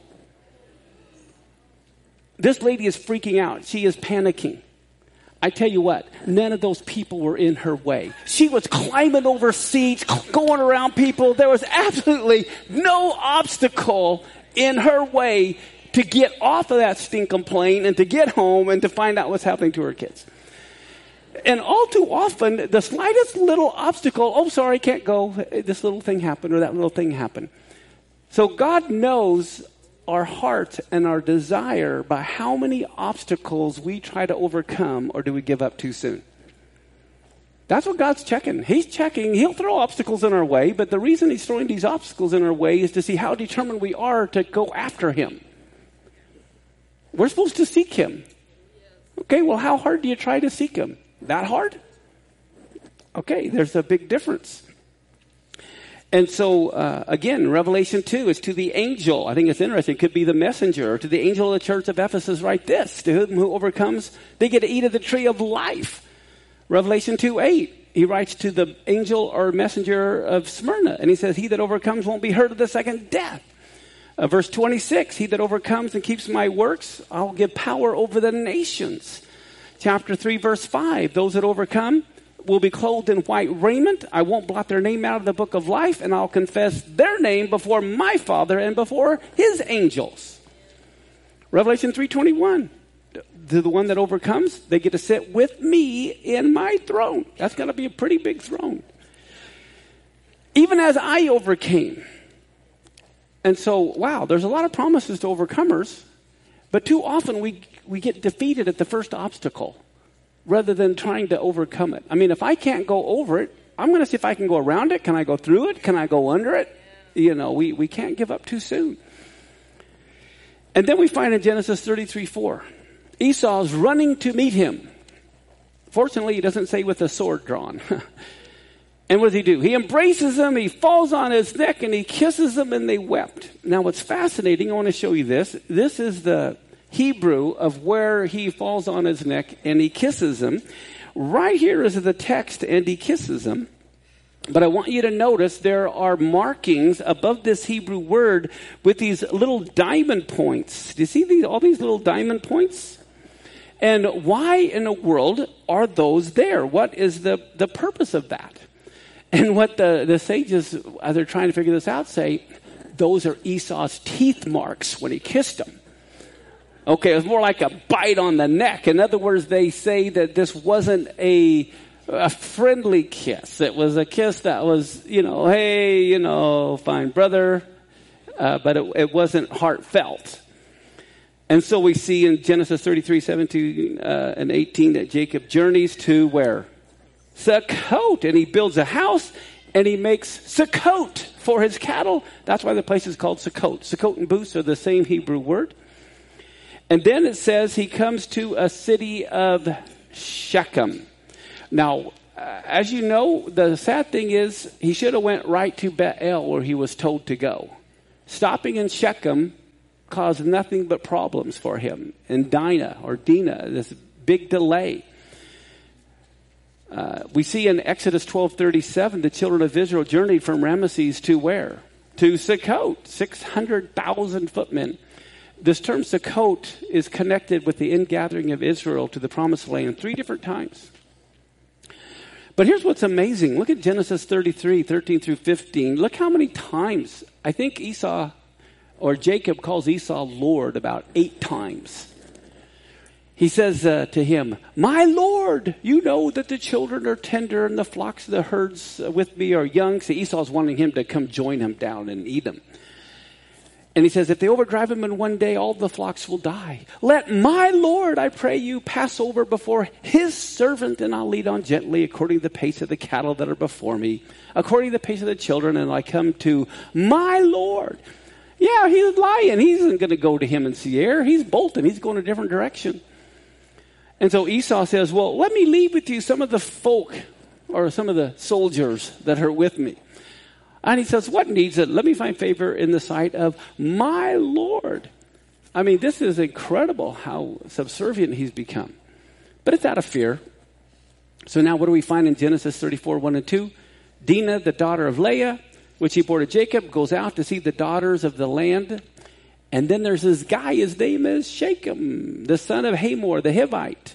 This lady is freaking out. She is panicking. I tell you what, none of those people were in her way. She was climbing over seats, going around people. There was absolutely no obstacle in her way to get off of that stinking plane and to get home and to find out what's happening to her kids. And all too often, the slightest little obstacle, oh, sorry, can't go. This little thing happened or that little thing happened. So God knows our heart and our desire by how many obstacles we try to overcome or do we give up too soon. That's what God's checking. He's checking. He'll throw obstacles in our way, but the reason he's throwing these obstacles in our way is to see how determined we are to go after him. We're supposed to seek him. Okay, well, how hard do you try to seek him? That hard? Okay, there's a big difference. And so, again, Revelation 2 is to the angel. I think it's interesting. It could be the messenger. Or to the angel of the church of Ephesus, write this. To whom who overcomes, they get to eat of the tree of life. Revelation 2:8, he writes to the angel or messenger of Smyrna. And he says, he that overcomes won't be hurt of the second death. Verse 26, he that overcomes and keeps my works, I'll give power over the nations. Chapter 3, verse 5, those that overcome will be clothed in white raiment. I won't blot their name out of the book of life, and I'll confess their name before my Father and before his angels. Revelation 3:21, to the one that overcomes, they get to sit with me in my throne. That's going to be a pretty big throne. Even as I overcame. And so, wow, there's a lot of promises to overcomers, but too often we get defeated at the first obstacle rather than trying to overcome it. I mean, if I can't go over it, I'm going to see if I can go around it. Can I go through it? Can I go under it? We can't give up too soon. And then we find in Genesis 33:4, Esau's running to meet him. Fortunately, he doesn't say with a sword drawn. And what does he do? He embraces him, he falls on his neck, and he kisses him, and they wept. Now, what's fascinating, I want to show you this. This is the Hebrew of where he falls on his neck, and he kisses him. Right here is the text, and he kisses him. But I want you to notice there are markings above this Hebrew word with these little diamond points. Do you see all these little diamond points? And why in the world are those there? What is the purpose of that? And what the sages, as they're trying to figure this out, say, those are Esau's teeth marks when he kissed him. Okay, it was more like a bite on the neck. In other words, they say that this wasn't a friendly kiss. It was a kiss that was, hey, fine brother, but it wasn't heartfelt. And so we see in Genesis 33:17 and 18 that Jacob journeys to where? Sukkot, and he builds a house, and he makes Sukkot for his cattle. That's why the place is called Sukkot. Sukkot and Booth are the same Hebrew word. And then it says he comes to a city of Shechem. Now, as you know, the sad thing is he should have went right to Bethel where he was told to go. Stopping in Shechem caused nothing but problems for him. And Dinah, this big delay. We see in Exodus 12:37, the children of Israel journeyed from Ramesses to where? To Sukkot, 600,000 footmen. This term Sukkot is connected with the ingathering of Israel to the Promised Land 3 different times. But here's what's amazing. Look at Genesis 33:13 through 15. Look how many times, I think Jacob calls Esau Lord about 8 times. He says to him, my Lord, you know that the children are tender and the flocks of the herds with me are young. See, Esau's wanting him to come join him down in Edom. And he says, if they overdrive him in one day, all the flocks will die. Let my Lord, I pray you, pass over before his servant, and I'll lead on gently according to the pace of the cattle that are before me, according to the pace of the children, and I come to my Lord. Yeah, he's lying. He isn't going to go to him in Seir. He's bolting. He's going a different direction. And so Esau says, well, let me leave with you some of the folk or some of the soldiers that are with me. And he says, what needs it? Let me find favor in the sight of my Lord. I mean, this is incredible how subservient he's become. But it's out of fear. So now what do we find in Genesis 34:1 and 2? Dinah, the daughter of Leah, which he bore to Jacob, goes out to see the daughters of the land. And then there's this guy, his name is Shechem, the son of Hamor, the Hivite.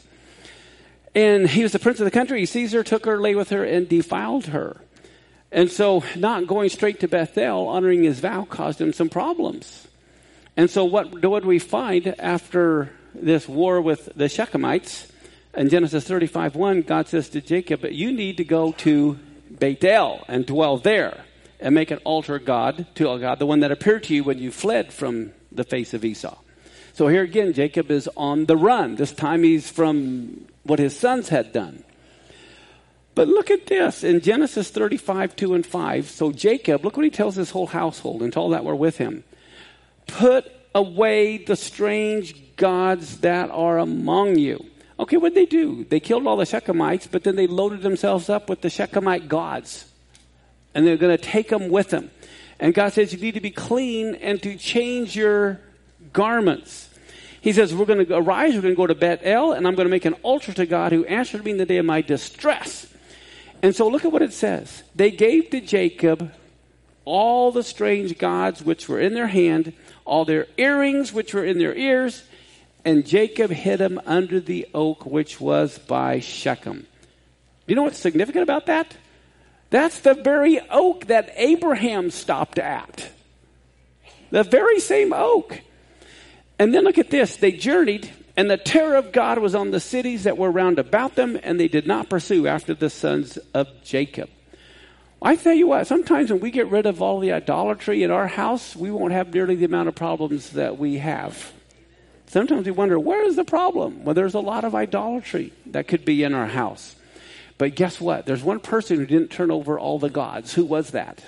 And he was the prince of the country. He sees her, took her, lay with her, and defiled her. And so not going straight to Bethel, honoring his vow, caused him some problems. And so what do we find after this war with the Shechemites? In Genesis 35:1, God says to Jacob, you need to go to Bethel and dwell there and make an altar god to a God, the one that appeared to you when you fled from the face of Esau. So here again, Jacob is on the run. This time he's from what his sons had done. But look at this in Genesis 35:2 and 5. So Jacob, look what he tells his whole household and to all that were with him. Put away the strange gods that are among you. Okay, what did they do? They killed all the Shechemites, but then they loaded themselves up with the Shechemite gods. And they're going to take them with them. And God says you need to be clean and to change your garments. He says, we're going to arise, we're going to go to Bethel, and I'm going to make an altar to God who answered me in the day of my distress. And so look at what it says. They gave to Jacob all the strange gods which were in their hand, all their earrings which were in their ears, and Jacob hid them under the oak which was by Shechem. Do you know what's significant about that? That's the very oak that Abraham stopped at. The very same oak. And then look at this. They journeyed, and the terror of God was on the cities that were round about them, and they did not pursue after the sons of Jacob. I tell you what, sometimes when we get rid of all the idolatry in our house, we won't have nearly the amount of problems that we have. Sometimes we wonder, where is the problem? Well, there's a lot of idolatry that could be in our house. But guess what? There's one person who didn't turn over all the gods. Who was that?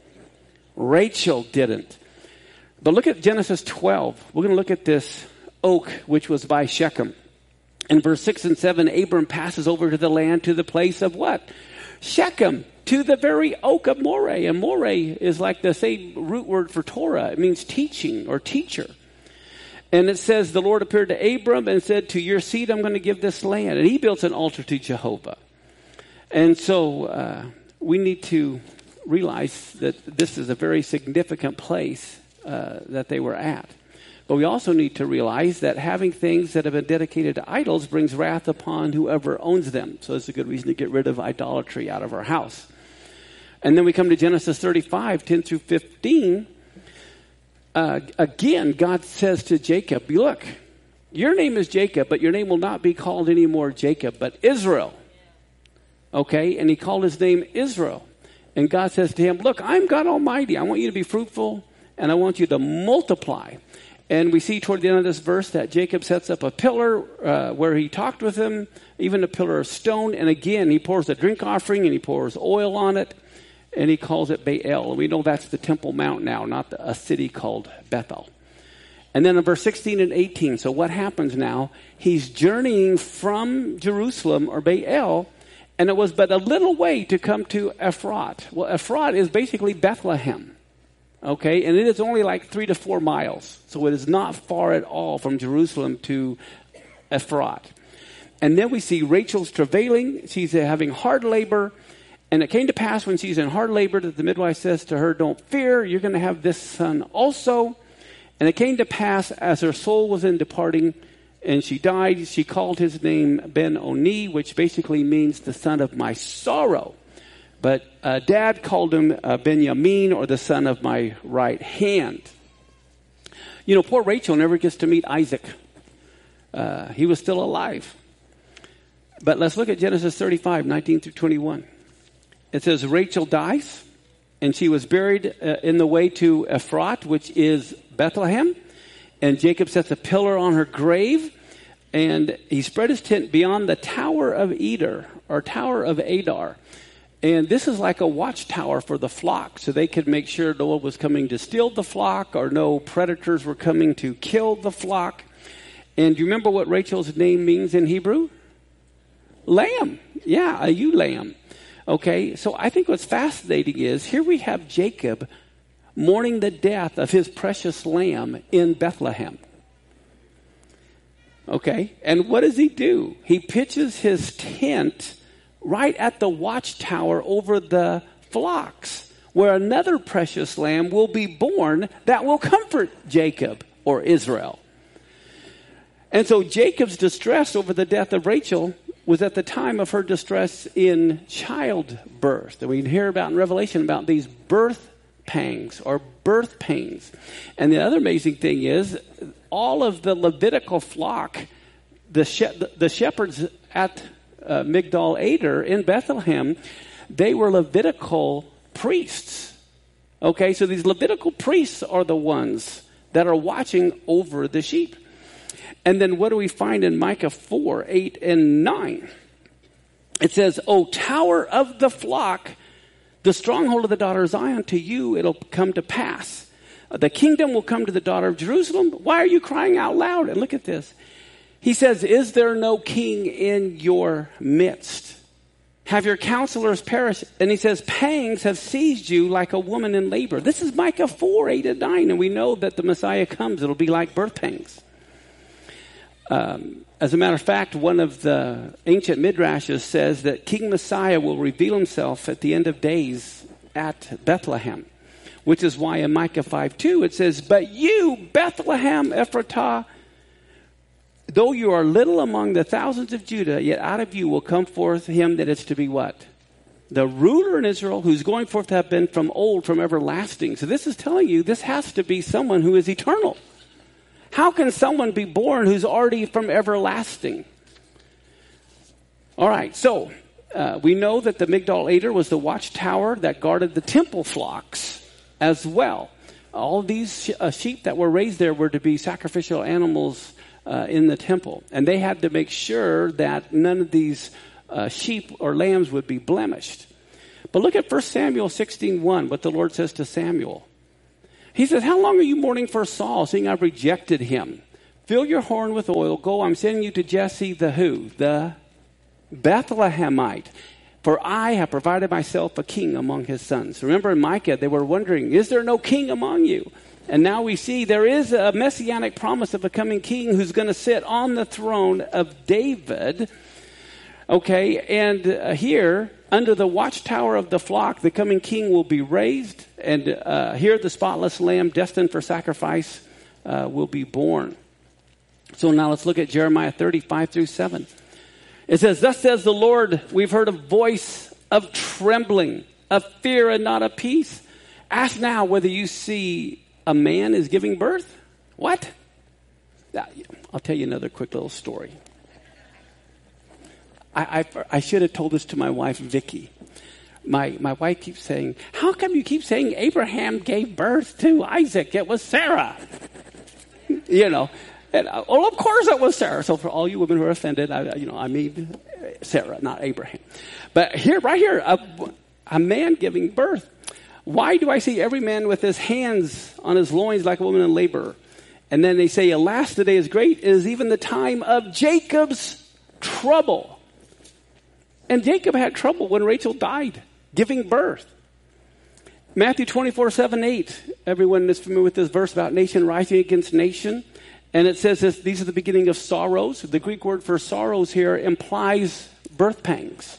Rachel didn't. But look at Genesis 12. We're going to look at this oak, which was by Shechem. In verse 6 and 7, Abram passes over to the land, to the place of what? Shechem, to the very oak of Moreh. And Moreh is like the same root word for Torah. It means teaching or teacher. And it says, the Lord appeared to Abram and said, to your seed I'm going to give this land. And he built an altar to Jehovah. And so we need to realize that this is a very significant place that they were at. But we also need to realize that having things that have been dedicated to idols brings wrath upon whoever owns them. So it's a good reason to get rid of idolatry out of our house. And then we come to Genesis 35, 10 through 15. Again, God says to Jacob, look, your name is Jacob, but your name will not be called anymore Jacob, but Israel. Okay, and he called his name Israel. And God says to him, look, I'm God Almighty. I want you to be fruitful, and I want you to multiply. And we see toward the end of this verse that Jacob sets up a pillar where he talked with him, even a pillar of stone. And again, he pours a drink offering and he pours oil on it. And he calls it Baal. We know that's the Temple Mount now, not a city called Bethel. And then in verse 16 and 18, so what happens now? He's journeying from Jerusalem or Baal, and it was but a little way to come to Ephrat. Well, Ephrat is basically Bethlehem. Okay, and it is only like 3 to 4 miles. So it is not far at all from Jerusalem to Ephrat. And then we see Rachel's travailing. She's having hard labor. And it came to pass when she's in hard labor that the midwife says to her, don't fear, you're going to have this son also. And it came to pass as her soul was in departing and she died, she called his name Ben-Oni, which basically means the son of my sorrow. But Dad called him Benjamin, or the son of my right hand. You know, poor Rachel never gets to meet Isaac. He was still alive. But let's look at Genesis 35, 19 through 21. It says, Rachel dies, and she was buried in the way to Ephrat, which is Bethlehem. And Jacob sets a pillar on her grave, and he spread his tent beyond the Tower of Eder, or Tower of Adar. And this is like a watchtower for the flock, so they could make sure no one was coming to steal the flock or no predators were coming to kill the flock. And do you remember what Rachel's name means in Hebrew? Lamb. Yeah, a ewe lamb. Okay, so I think what's fascinating is here we have Jacob mourning the death of his precious lamb in Bethlehem. Okay, and what does he do? He pitches his tent right at the watchtower over the flocks, where another precious lamb will be born that will comfort Jacob or Israel. And so Jacob's distress over the death of Rachel was at the time of her distress in childbirth. And we hear about in Revelation about these birth pangs or birth pains. And the other amazing thing is all of the Levitical flock, the shepherds at Migdal Eder in Bethlehem, they were Levitical priests. Okay, so these Levitical priests are the ones that are watching over the sheep. And then what do we find in Micah 4, 8, and 9? It says, O tower of the flock, the stronghold of the daughter of Zion, to you it'll come to pass. The kingdom will come to the daughter of Jerusalem. Why are you crying out loud? And look at this. He says, is there no king in your midst? Have your counselors perished? And he says, pangs have seized you like a woman in labor. This is Micah 4, 8, and 9. And we know that the Messiah comes. It'll be like birth pangs. As a matter of fact, one of the ancient midrashes says that King Messiah will reveal himself at the end of days at Bethlehem, which is why in Micah 5:2 it says, but you, Bethlehem Ephratah, though you are little among the thousands of Judah, yet out of you will come forth him that is to be what? The ruler in Israel, who's going forth to have been from old, from everlasting. So this is telling you this has to be someone who is eternal. How can someone be born who's already from everlasting? All right, so we know that the Migdal Eder was the watchtower that guarded the temple flocks as well. All these sheep that were raised there were to be sacrificial animals in the temple. And they had to make sure that none of these sheep or lambs would be blemished. But look at 1 Samuel 16:1, what the Lord says to Samuel. He says, how long are you mourning for Saul, seeing I've rejected him? Fill your horn with oil. Go, I'm sending you to Jesse the who? The Bethlehemite. For I have provided myself a king among his sons. Remember in Micah, they were wondering, is there no king among you? And now we see there is a messianic promise of a coming king who's going to sit on the throne of David. Okay, and here, under the watchtower of the flock, the coming king will be raised. And here the spotless lamb destined for sacrifice will be born. So now let's look at Jeremiah 30:5-7. It says, thus says the Lord, we've heard a voice of trembling, of fear and not of peace. Ask now whether you see a man is giving birth. What? I'll tell you another quick little story. I should have told this to my wife, Vicky. My wife keeps saying, how come you keep saying Abraham gave birth to Isaac? It was Sarah. You know. And, well, of course it was Sarah. So for all you women who are offended, I mean Sarah, not Abraham. But here, right here, a man giving birth. Why do I see every man with his hands on his loins like a woman in labor? And then they say, alas, the day is great. It is even the time of Jacob's trouble. And Jacob had trouble when Rachel died, giving birth. Matthew 24:7-8. Everyone is familiar with this verse about nation rising against nation. And it says this, these are the beginning of sorrows. The Greek word for sorrows here implies birth pangs.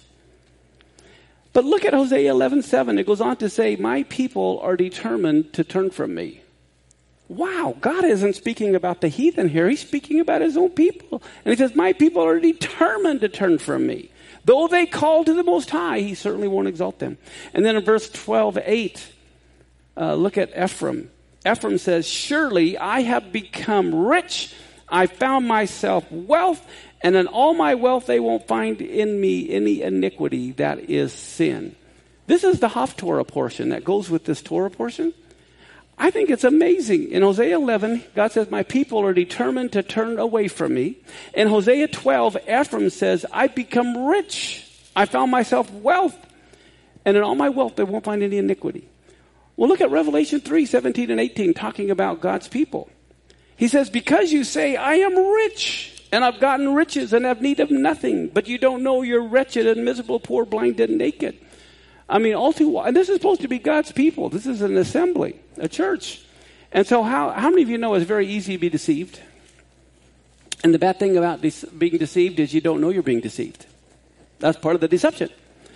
But look at Hosea 11:7. It goes on to say, my people are determined to turn from me. Wow, God isn't speaking about the heathen here. He's speaking about his own people. And he says, my people are determined to turn from me. Though they call to the Most High, he certainly won't exalt them. And then in verse 12:8, look at Ephraim. Ephraim says, surely I have become rich. I found myself wealth. And in all my wealth, they won't find in me any iniquity that is sin. This is the Haftorah portion that goes with this Torah portion. I think it's amazing. In Hosea 11, God says, my people are determined to turn away from me. In Hosea 12, Ephraim says, I've become rich. I found myself wealth. And in all my wealth, they won't find any iniquity. Well, look at Revelation 3:17-18, talking about God's people. He says, because you say, I am rich, and I've gotten riches, and have need of nothing, but you don't know you're wretched and miserable, poor, blind, and naked. I mean, all too, and this is supposed to be God's people. This is an assembly, a church. And so how many of you know it's very easy to be deceived? And the bad thing about being deceived is you don't know you're being deceived. That's part of the deception.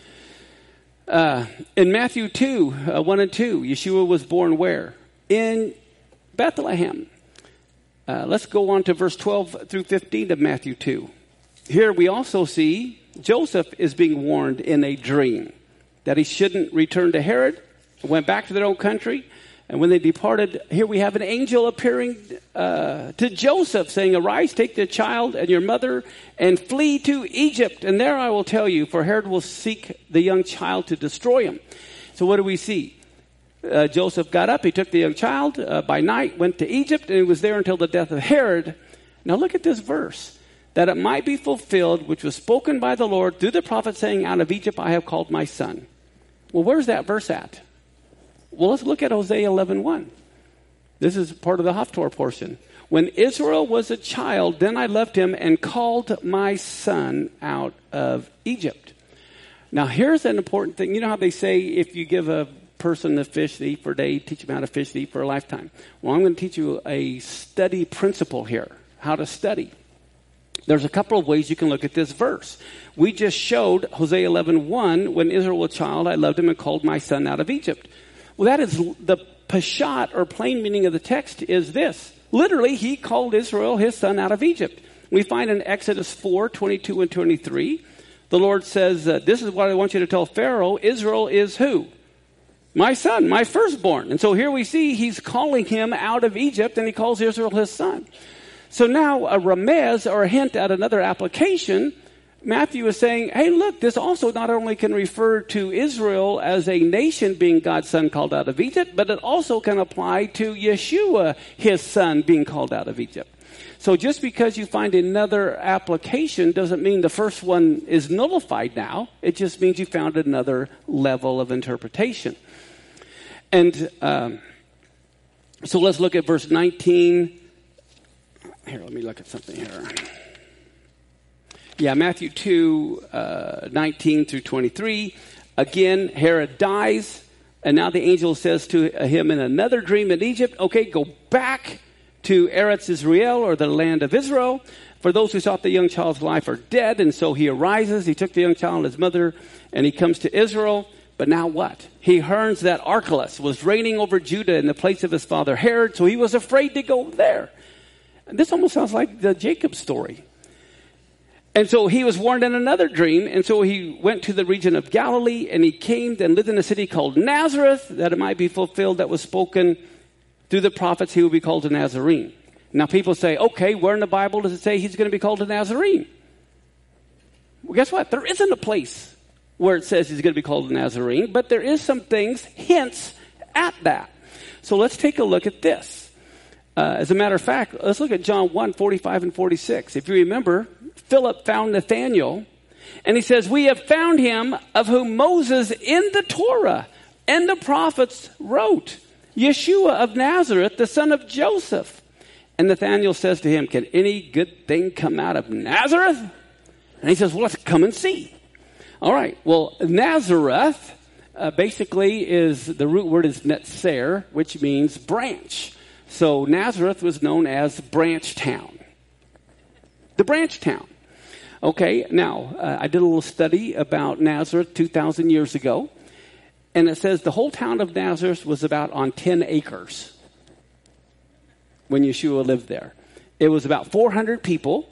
In Matthew 2:1-2, Yeshua was born where? In Bethlehem. Let's go on to verse 12-15 of Matthew 2. Here we also see Joseph is being warned in a dream that he shouldn't return to Herod, went back to their own country. And when they departed, here we have an angel appearing to Joseph saying, arise, take the child and your mother and flee to Egypt. And there I will tell you, for Herod will seek the young child to destroy him. So what do we see? Joseph got up, he took the young child by night, went to Egypt, and he was there until the death of Herod. Now look at this verse. That it might be fulfilled, which was spoken by the Lord through the prophet, saying, out of Egypt I have called my son. Well, where's that verse at? Well, let's look at Hosea 11:1. This is part of the Haftorah portion. When Israel was a child, then I loved him and called my son out of Egypt. Now, here's an important thing. You know how they say if you give a person a fish to eat for a day, teach them how to fish to eat for a lifetime. Well, I'm going to teach you a study principle here, how to study. There's a couple of ways you can look at this verse. We just showed Hosea 11:1, when Israel was a child, I loved him and called my son out of Egypt. Well, that is the pashat, or plain meaning of the text, is this. Literally, he called Israel his son out of Egypt. We find in Exodus 4:22-23, the Lord says, this is what I want you to tell Pharaoh. Israel is who? My son, my firstborn. And so here we see he's calling him out of Egypt, and he calls Israel his son. So now a remez, or a hint at another application, Matthew is saying, hey, look, this also not only can refer to Israel as a nation being God's son called out of Egypt, but it also can apply to Yeshua, his son, being called out of Egypt. So just because you find another application doesn't mean the first one is nullified now. It just means you found another level of interpretation. And so let's look at verse 19. Here, let me look at something here. Yeah, Matthew 2, 19 through 23. Again, Herod dies, and now the angel says to him in another dream in Egypt, okay, go back to Eretz Israel, or the land of Israel, for those who sought the young child's life are dead. And so he arises, he took the young child and his mother, and he comes to Israel. But now what? He learns that Archelaus was reigning over Judah in the place of his father Herod, so he was afraid to go there. And this almost sounds like the Jacob story. And so he was warned in another dream, and so he went to the region of Galilee, and he came and lived in a city called Nazareth, that it might be fulfilled that was spoken through the prophets, he will be called a Nazarene. Now people say, okay, where in the Bible does it say he's going to be called a Nazarene? Well, guess what? There isn't a place where it says he's going to be called a Nazarene, but there is some things, hints at that. So let's take a look at this. As a matter of fact, let's look at John 1, 45 and 46. If you remember, Philip found Nathanael, and he says, we have found him of whom Moses in the Torah and the prophets wrote, Yeshua of Nazareth, the son of Joseph. And Nathanael says to him, can any good thing come out of Nazareth? And he says, well, let's come and see. All right, well, Nazareth basically is, the root word is netzer, which means branch. So Nazareth was known as Branch Town. The Branch Town. Okay, now, I did a little study about Nazareth 2,000 years ago. And it says the whole town of Nazareth was about on 10 acres when Yeshua lived there. It was about 400 people.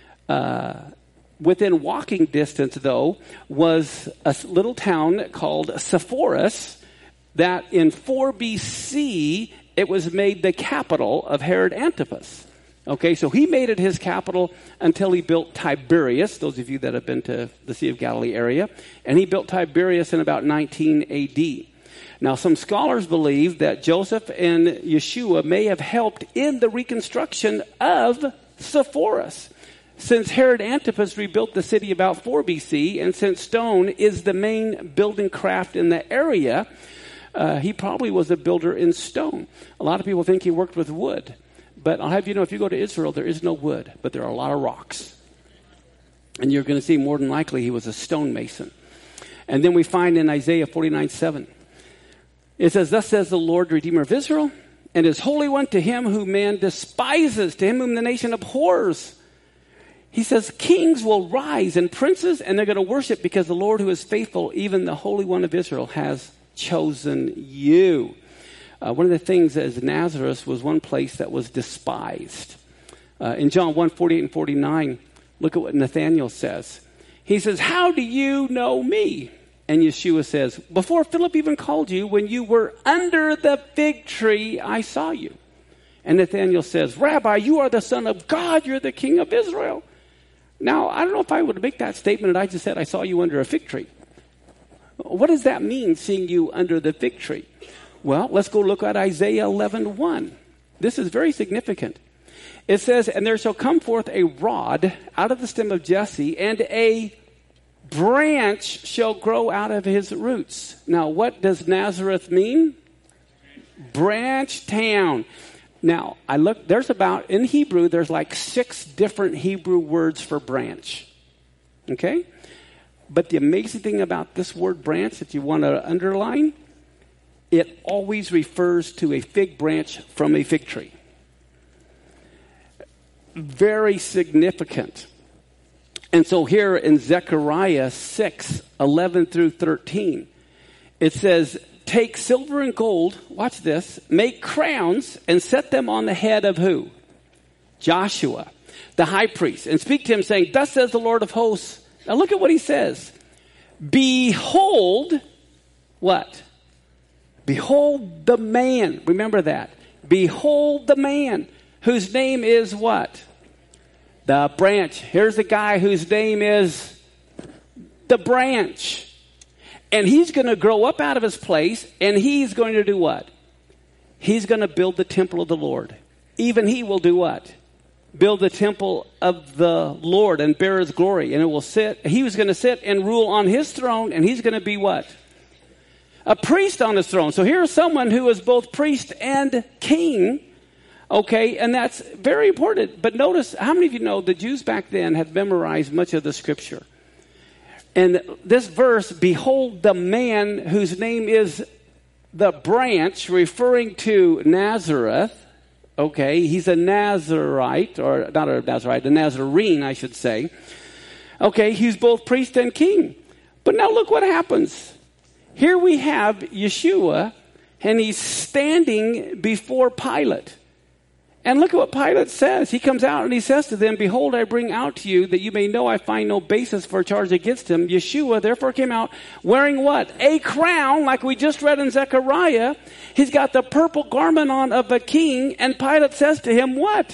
Within walking distance, though, was a little town called Sepphoris that in 4 BC, it was made the capital of Herod Antipas. Okay, so he made it his capital until he built Tiberias, those of you that have been to the Sea of Galilee area, and he built Tiberias in about 19 AD. Now, some scholars believe that Joseph and Yeshua may have helped in the reconstruction of Sepphoris. Since Herod Antipas rebuilt the city about 4 BC, and since stone is the main building craft in the area, he probably was a builder in stone. A lot of people think he worked with wood. But I'll have you know, if you go to Israel, there is no wood, but there are a lot of rocks. And you're going to see more than likely he was a stonemason. And then we find in Isaiah 49:7, it says, thus says the Lord, Redeemer of Israel, and his Holy One, to him whom man despises, to him whom the nation abhors. He says, kings will rise and princes, and they're going to worship because the Lord who is faithful, even the Holy One of Israel, has chosen you. One of the things as Nazareth was one place that was despised. In John 1, 48 and 49, look at what Nathanael says. He says, how do you know me? And Yeshua says, before Philip even called you, when you were under the fig tree, I saw you. And Nathanael says, Rabbi, you are the Son of God. You're the King of Israel. Now, I don't know if I would make that statement and I just said, I saw you under a fig tree. What does that mean, seeing you under the fig tree? Well, let's go look at Isaiah 11:1. This is very significant. It says, and there shall come forth a rod out of the stem of Jesse, and a branch shall grow out of his roots. Now, what does Nazareth mean? Branch town. Now, I look, in Hebrew, there's like 6 different Hebrew words for branch. Okay? But the amazing thing about this word branch that you want to underline, it always refers to a fig branch from a fig tree. Very significant. And so here in Zechariah 6, 11 through 13, it says, take silver and gold, watch this, make crowns and set them on the head of who? Joshua, the high priest, and speak to him saying, thus says the Lord of hosts. Now look at what he says. Behold, what? Behold the man. Remember that. Behold the man whose name is what? The branch. Here's the guy whose name is the branch. And he's going to grow up out of his place, and he's going to do what? He's going to build the temple of the Lord. Even he will do what? build the temple of the Lord and bear his glory. And he was going to sit and rule on his throne, and he's going to be what? A priest on his throne. So here's someone who is both priest and king. Okay, and that's very important. But notice, how many of you know the Jews back then had memorized much of the scripture? And this verse, behold the man whose name is the branch, referring to Nazareth. Okay, he's a Nazarite, or not a Nazarite, a Nazarene, I should say. Okay, he's both priest and king. But now look what happens. Here we have Yeshua, and he's standing before Pilate. And look at what Pilate says. He comes out and he says to them, behold, I bring out to you that you may know I find no basis for a charge against him. Yeshua therefore came out wearing what? A crown, like we just read in Zechariah. He's got the purple garment on of a king. And Pilate says to him, what?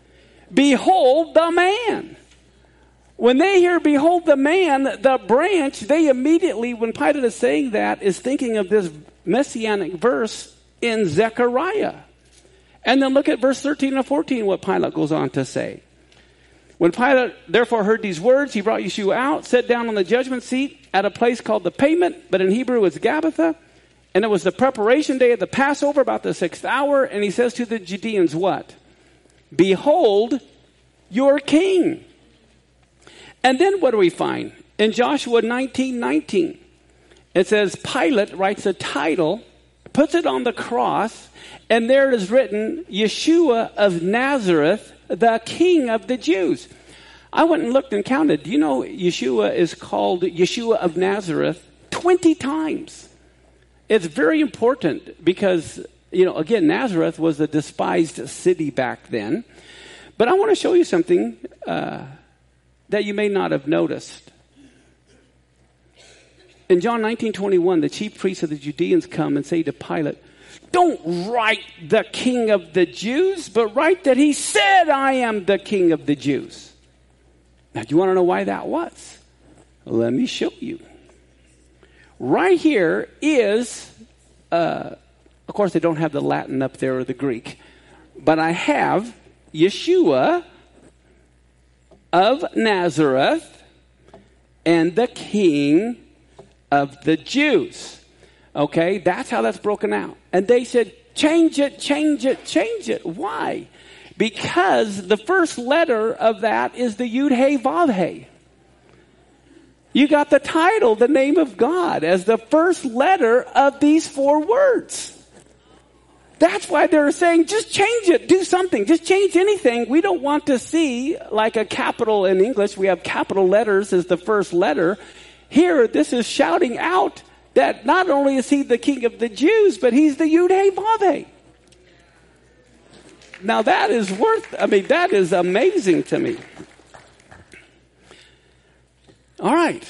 Behold the man. When they hear, behold the man, the branch, they immediately, when Pilate is saying that, is thinking of this messianic verse in Zechariah. And then look at verse 13 and 14, what Pilate goes on to say. When Pilate therefore heard these words, he brought Yeshua out, sat down on the judgment seat at a place called the Pavement, but in Hebrew it's Gabbatha. And it was the preparation day of the Passover, about the 6th hour. And he says to the Judeans, what? Behold your king. And then what do we find? In Joshua 19:19, it says Pilate writes a title, puts it on the cross, and there it is written, Yeshua of Nazareth, the King of the Jews. I went and looked and counted. Do you know Yeshua is called Yeshua of Nazareth 20 times? It's very important because, again, Nazareth was a despised city back then. But I want to show you something that you may not have noticed. In John 19:21, the chief priests of the Judeans come and say to Pilate, don't write the King of the Jews, but write that he said, I am the King of the Jews. Now, do you want to know why that was? Let me show you. Right here is, of course, they don't have the Latin up there or the Greek, but I have Yeshua of Nazareth and the King of the Jews. Okay, that's how that's broken out. And they said, change it, change it, change it. Why? Because the first letter of that is the Yud He Vav He. You got the title, the name of God, as the first letter of these 4 words. That's why they're saying, just change it, do something, just change anything. We don't want to see like a capital in English. We have capital letters as the first letter. Here, this is shouting out that not only is he the King of the Jews, but he's the Yud He Vav He. Now that is that is amazing to me. All right.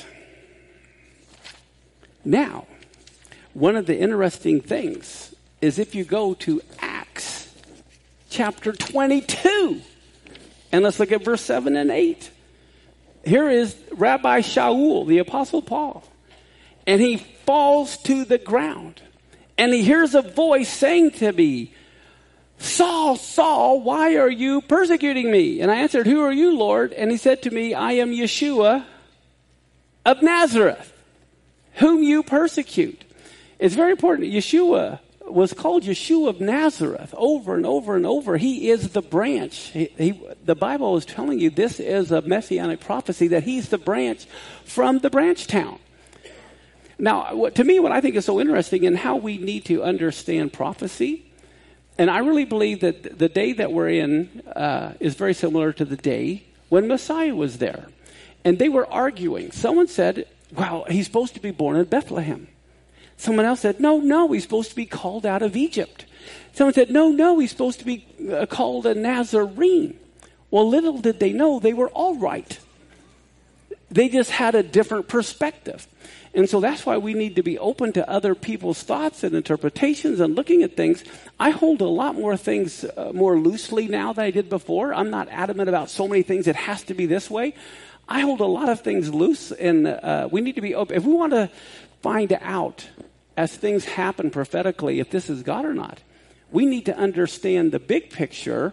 Now, one of the interesting things is if you go to Acts chapter 22, and let's look at verse 7 and 8. Here is Rabbi Shaul, the Apostle Paul. And he falls to the ground. And he hears a voice saying to me, Saul, Saul, why are you persecuting me? And I answered, who are you, Lord? And he said to me, I am Yeshua of Nazareth, whom you persecute. It's very important. Yeshua was called Yeshua of Nazareth over and over and over. He is the branch. The Bible is telling you this is a messianic prophecy that he's the branch from the branch town. Now, to me, what I think is so interesting in how we need to understand prophecy, and I really believe that the day that we're in is very similar to the day when Messiah was there. And they were arguing. Someone said, well, he's supposed to be born in Bethlehem. Someone else said, no, he's supposed to be called out of Egypt. Someone said, no, he's supposed to be called a Nazarene. Well, little did they know they were all right. They just had a different perspective. And so that's why we need to be open to other people's thoughts and interpretations and looking at things. I hold a lot more things more loosely now than I did before. I'm not adamant about so many things. It has to be this way. I hold a lot of things loose, and we need to be open. If we want to find out as things happen prophetically if this is God or not, we need to understand the big picture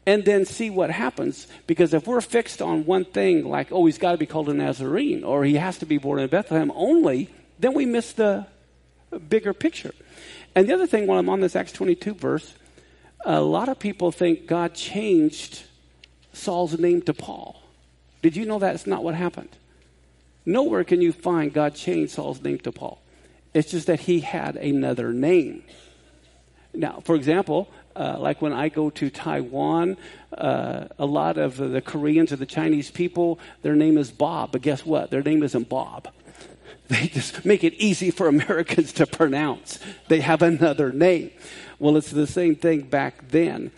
and then see what happens. Because if we're fixed on one thing, like, oh, he's got to be called a Nazarene, or he has to be born in Bethlehem only, then we miss the bigger picture. And the other thing, while I'm on this Acts 22 verse, a lot of people think God changed Saul's name to Paul. Did you know that's not what happened? Nowhere can you find God changed Saul's name to Paul. It's just that he had another name. Now, for example, like when I go to Taiwan, a lot of the Koreans or the Chinese people, their name is Bob. But guess what? Their name isn't Bob. They just make it easy for Americans to pronounce. They have another name. Well, it's the same thing back then.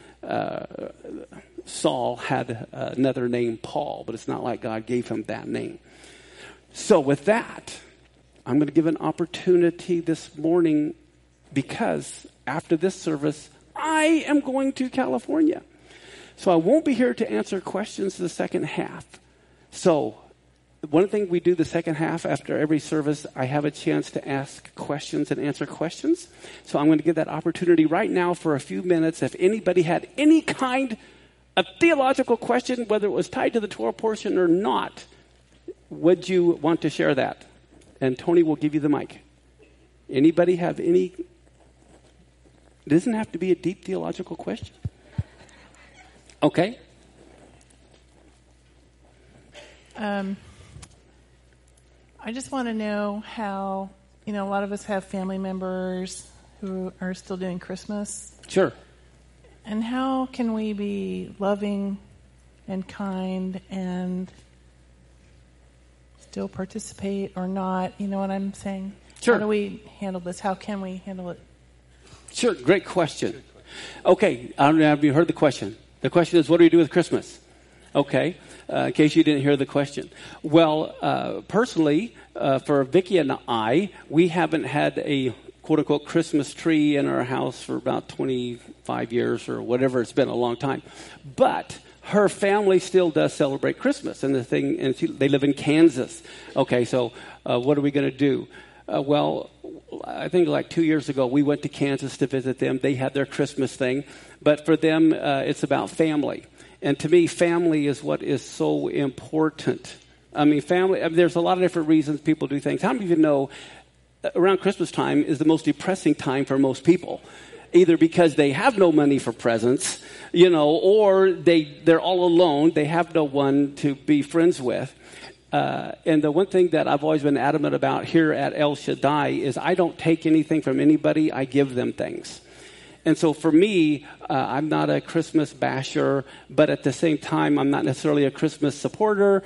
Saul had another name, Paul, but it's not like God gave him that name. So with that, I'm going to give an opportunity this morning because after this service, I am going to California. So I won't be here to answer questions the second half. So one thing we do the second half after every service, I have a chance to ask questions and answer questions. So I'm going to give that opportunity right now for a few minutes. If anybody had any kind of theological question, whether it was tied to the Torah portion or not, would you want to share that? And Tony will give you the mic. Anybody have any? It doesn't have to be a deep theological question. Okay. I just want to know how, a lot of us have family members who are still doing Christmas. Sure. And how can we be loving and kind and still participate or not? You know what I'm saying? Sure. How do we handle this? How can we handle it? Sure. Great question. Okay. I don't know if you heard the question. The question is, what do we do with Christmas? Okay. In case you didn't hear the question. Well, personally, for Vicki and I, we haven't had a quote-unquote Christmas tree in our house for about 25 years or whatever. It's been a long time. But her family still does celebrate Christmas. And they live in Kansas. Okay, so what are we going to do? Well, I think like 2 years ago, we went to Kansas to visit them. They had their Christmas thing. But for them, it's about family. And to me, family is what is so important. I mean, there's a lot of different reasons people do things. How many of you know around Christmas time is the most depressing time for most people? Either because they have no money for presents, or they're all alone. They have no one to be friends with. And the one thing that I've always been adamant about here at El Shaddai is I don't take anything from anybody. I give them things. And so for me, I'm not a Christmas basher, but at the same time, I'm not necessarily a Christmas supporter.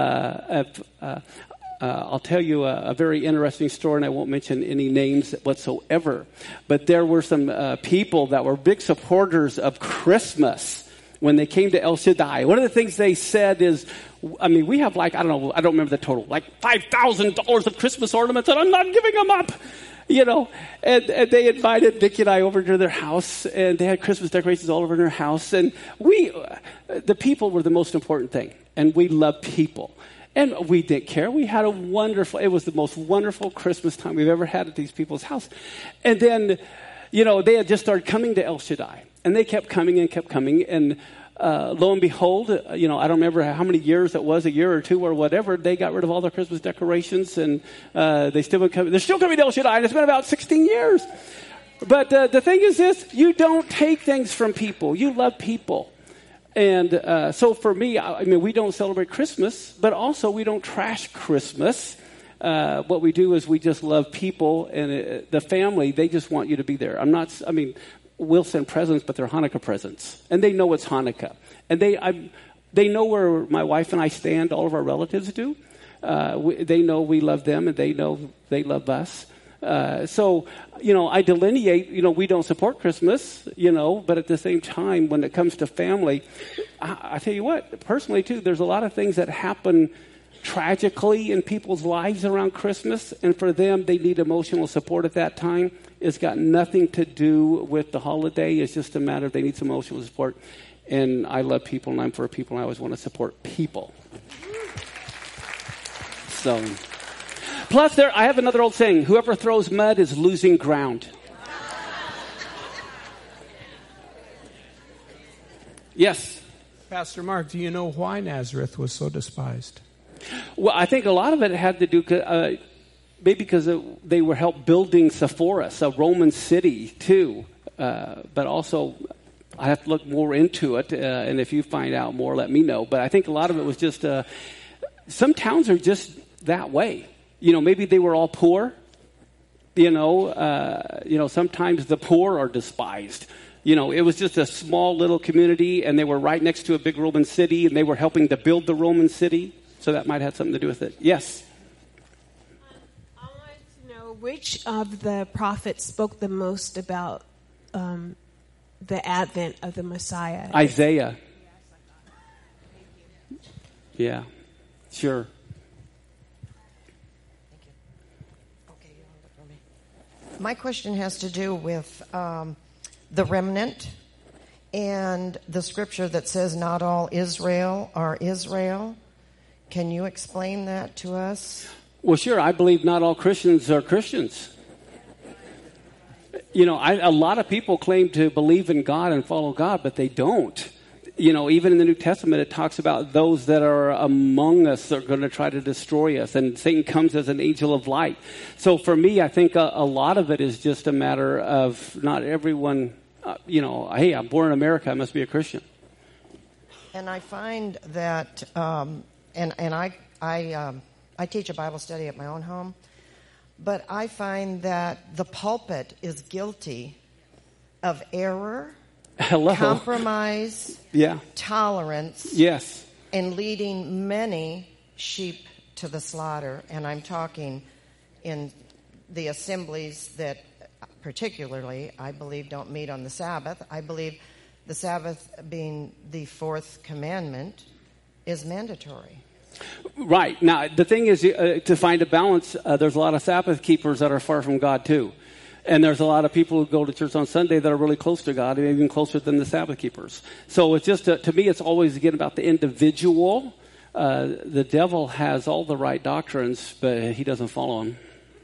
I'll tell you a very interesting story, and I won't mention any names whatsoever. But there were some people that were big supporters of Christmas when they came to El Shaddai. One of the things they said is, we have I don't remember the total, like $5,000 of Christmas ornaments, and I'm not giving them up. And they invited Vicki and I over to their house, and they had Christmas decorations all over their house. And the people were the most important thing, and we love people. And we didn't care. We had it was the most wonderful Christmas time we've ever had at these people's house. And then, they had just started coming to El Shaddai, and they kept coming and kept coming. And lo and behold, I don't remember how many years it was, a year or two or whatever, they got rid of all their Christmas decorations, and they're still coming to El Shaddai, and it's been about 16 years. But the thing is this, you don't take things from people. You love people. And so for me, we don't celebrate Christmas, but also we don't trash Christmas. What we do is we just love people, and the family, they just want you to be there. We'll send presents, but they're Hanukkah presents. And they know it's Hanukkah. And they know where my wife and I stand, all of our relatives do. They know we love them, and they know they love us. So, I delineate, we don't support Christmas, but at the same time, when it comes to family, I tell you what, personally too, there's a lot of things that happen tragically in people's lives around Christmas, and for them, they need emotional support at that time. It's got nothing to do with the holiday. It's just a matter of they need some emotional support. And I love people, and I'm for people, and I always want to support people. So, plus I have another old saying, whoever throws mud is losing ground. Yes. Pastor Mark, do you know why Nazareth was so despised? Well, I think a lot of it had to do maybe because they were helped building Sepphoris, a Roman city, too. But also, I have to look more into it, and if you find out more, let me know. But I think a lot of it was just, some towns are just that way. Maybe they were all poor. Sometimes the poor are despised. It was just a small little community, and they were right next to a big Roman city, and they were helping to build the Roman city. So that might have something to do with it. Yes? I wanted to know which of the prophets spoke the most about the advent of the Messiah. Isaiah. Yeah, sure. My question has to do with the remnant and the scripture that says not all Israel are Israel. Can you explain that to us? Well, sure. I believe not all Christians are Christians. A lot of people claim to believe in God and follow God, but they don't. Even in the New Testament, it talks about those that are among us are going to try to destroy us, and Satan comes as an angel of light. So for me, I think a lot of it is just a matter of not everyone, hey, I'm born in America, I must be a Christian. And I find that, I teach a Bible study at my own home, but I find that the pulpit is guilty of error, compromise, tolerance, yes, and leading many sheep to the slaughter. And I'm talking in the assemblies that particularly I believe don't meet on the Sabbath. I believe the Sabbath, being the fourth commandment, is mandatory. Right. Now, the thing is, to find a balance, there's a lot of Sabbath keepers that are far from God, too. And there's a lot of people who go to church on Sunday that are really close to God, even closer than the Sabbath keepers. So it's just, to me, it's always, again, about the individual. The devil has all the right doctrines, but he doesn't follow them.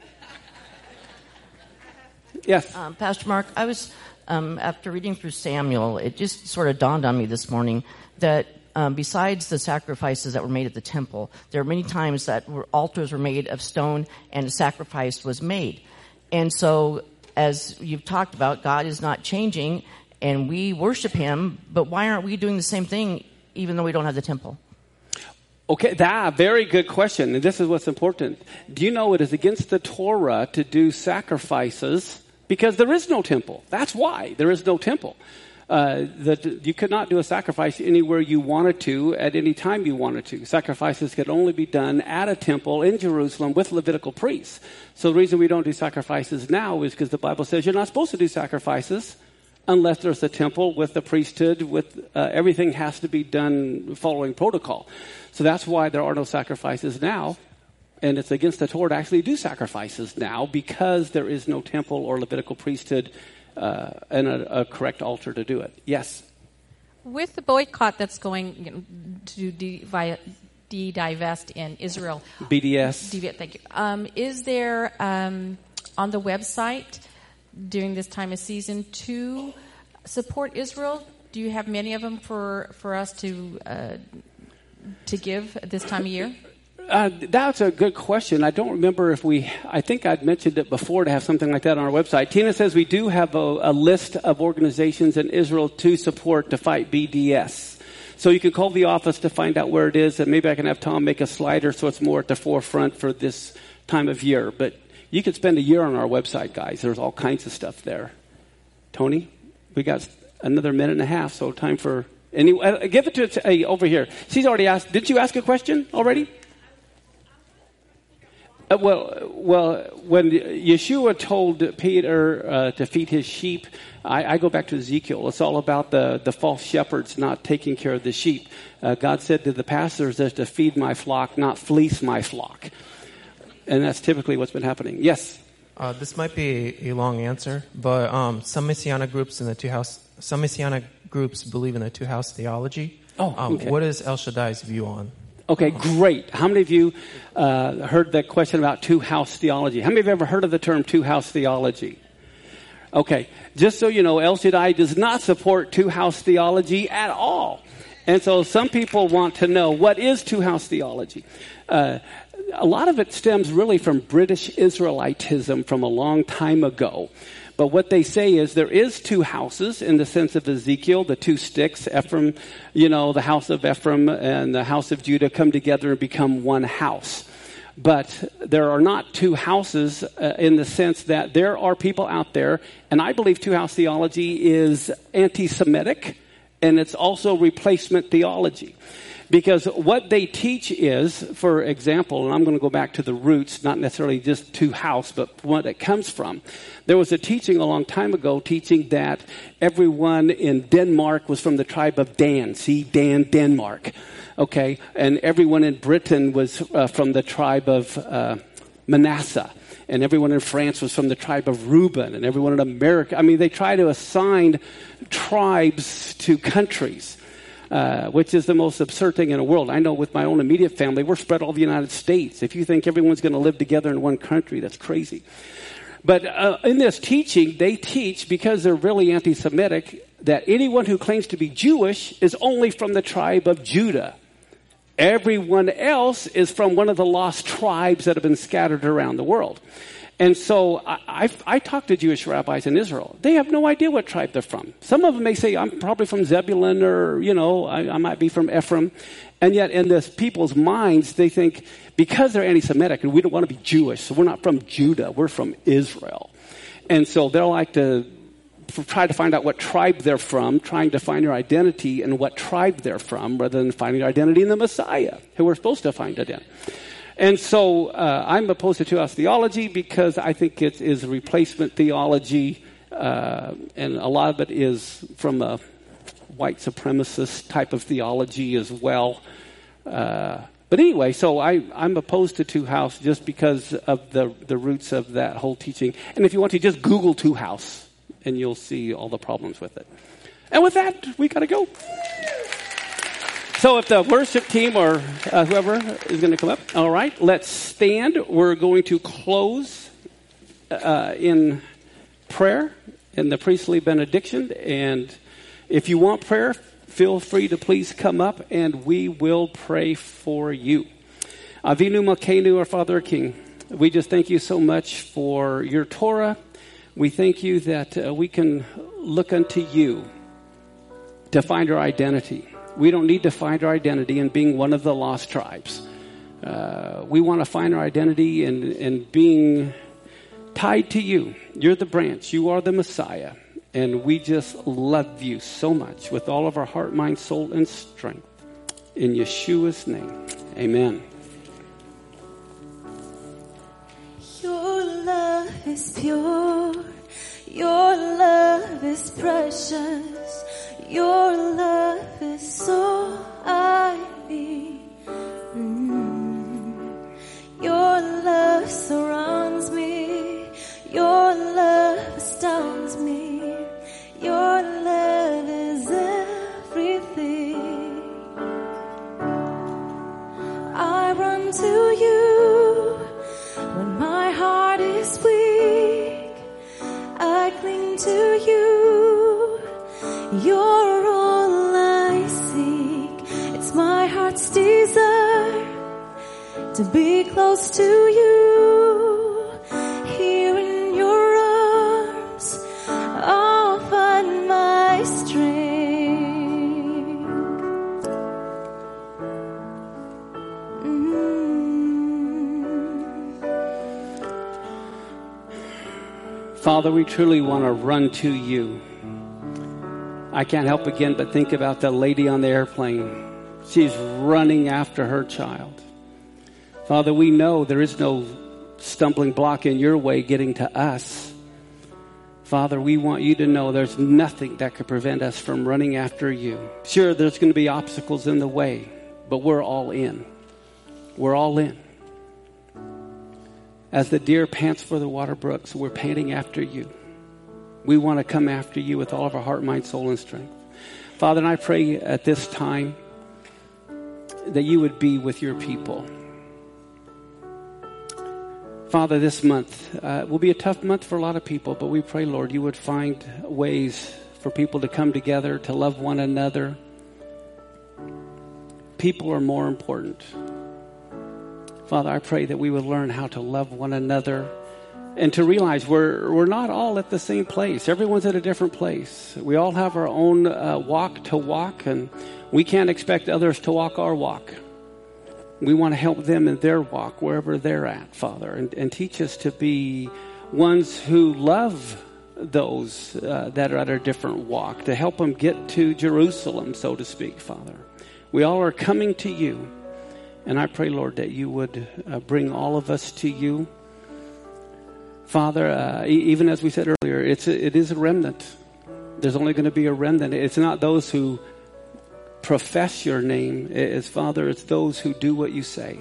Yes? Pastor Mark, I was, after reading through Samuel, it just sort of dawned on me this morning that besides the sacrifices that were made at the temple, there are many times that altars were made of stone and a sacrifice was made. And so, as you've talked about, God is not changing, and we worship Him, but why aren't we doing the same thing even though we don't have the temple? Okay, very good question, and this is what's important. Do you know it is against the Torah to do sacrifices because there is no temple? That's why there is no temple. You could not do a sacrifice anywhere you wanted to at any time you wanted to. Sacrifices could only be done at a temple in Jerusalem with Levitical priests. So the reason we don't do sacrifices now is because the Bible says you're not supposed to do sacrifices unless there's a temple with the priesthood. Everything has to be done following protocol. So that's why there are no sacrifices now. And it's against the Torah to actually do sacrifices now because there is no temple or Levitical priesthood and a correct altar to do it. Yes? With the boycott that's going to de-divest in Israel. BDS. Thank you. Is there on the website during this time of season to support Israel? Do you have many of them for us to give at this time of year? That's a good question. I don't remember I think I'd mentioned it before to have something like that on our website. Tina says we do have a list of organizations in Israel to support to fight BDS. So you can call the office to find out where it is, and maybe I can have Tom make a slider so it's more at the forefront for this time of year. But you could spend a year on our website, guys. There's all kinds of stuff there. Tony, we got another minute and a half, so time for give it to over here. She's already asked. Did you ask a question already? Well, when Yeshua told Peter to feed his sheep, I go back to Ezekiel. It's all about the false shepherds not taking care of the sheep. God said to the pastors to feed my flock, not fleece my flock. And that's typically what's been happening. Yes? This might be a long answer, but some Messianic groups believe in the two-house theology. Okay. What is El Shaddai's view on? Okay, great. How many of you heard that question about two-house theology? How many of you ever heard of the term two-house theology? Okay, just so you know, El Shaddai does not support two-house theology at all. And so some people want to know, what is two-house theology? A lot of it stems really from British Israelitism from a long time ago. But what they say is there is two houses in the sense of Ezekiel, the two sticks, Ephraim, the house of Ephraim and the house of Judah come together and become one house. But there are not two houses in the sense that there are people out there, and I believe two-house theology is anti-Semitic, and it's also replacement theology. Because what they teach is, for example, and I'm going to go back to the roots, not necessarily just two-house, but what it comes from. There was a teaching a long time ago teaching that everyone in Denmark was from the tribe of Dan. See, Dan, Denmark. Okay, and everyone in Britain was from the tribe of Manasseh, and everyone in France was from the tribe of Reuben, and everyone in America. I mean, they try to assign tribes to countries, which is the most absurd thing in the world. I know with my own immediate family, we're spread all over the United States. If you think everyone's going to live together in one country, that's crazy. But in this teaching, they teach, because they're really anti-Semitic, that anyone who claims to be Jewish is only from the tribe of Judah. Everyone else is from one of the lost tribes that have been scattered around the world. And so I talk to Jewish rabbis in Israel. They have no idea what tribe they're from. Some of them may say, I'm probably from Zebulun, or, I might be from Ephraim. And yet in this people's minds, they think, because they're anti-Semitic, and we don't want to be Jewish, so we're not from Judah, we're from Israel. And so they'll like to try to find out what tribe they're from, trying to find their identity in what tribe they're from, rather than finding their identity in the Messiah, who we're supposed to find it in. And so I'm opposed to two-house theology because I think it is a replacement theology, and a lot of it is from a white supremacist type of theology as well. But anyway, so I'm opposed to two-house just because of the roots of that whole teaching. And if you want to, just Google two-house, and you'll see all the problems with it. And with that, we got to go. So if the worship team or whoever is going to come up, all right, let's stand. We're going to close in prayer in the priestly benediction. And if you want prayer, feel free to please come up and we will pray for you. Avinu Malkeinu, our Father, our King, we just thank you so much for your Torah. We thank you that we can look unto you to find our identity. We don't need to find our identity in being one of the lost tribes. We want to find our identity in being tied to you. You're the branch. You are the Messiah. And we just love you so much with all of our heart, mind, soul, and strength. In Yeshua's name, amen. Your love is pure. Your love is precious. Your love is so I need. Your love surrounds me. Your love astounds me. Your love is everything. I run to you when my heart is weak. I cling to you. You're all I seek. It's my heart's desire to be close to you. Here in your arms, I'll find my strength. Father, we truly want to run to you. I can't help again but think about the lady on the airplane. She's running after her child. Father, we know there is no stumbling block in your way getting to us. Father, we want you to know there's nothing that could prevent us from running after you. Sure, there's going to be obstacles in the way, but we're all in. We're all in. As the deer pants for the water brooks, we're panting after you. We want to come after you with all of our heart, mind, soul, and strength. Father, and I pray at this time that you would be with your people. Father, this month will be a tough month for a lot of people, but we pray, Lord, you would find ways for people to come together, to love one another. People are more important. Father, I pray that we would learn how to love one another and to realize we're not all at the same place. Everyone's at a different place. We all have our own walk to walk, and we can't expect others to walk our walk. We want to help them in their walk, wherever they're at, Father, and teach us to be ones who love those that are at a different walk, to help them get to Jerusalem, so to speak, Father. We all are coming to you, and I pray, Lord, that you would bring all of us to you. Father, even as we said earlier, it is a remnant. There's only going to be a remnant. It's not those who profess your name. Father, it's those who do what you say.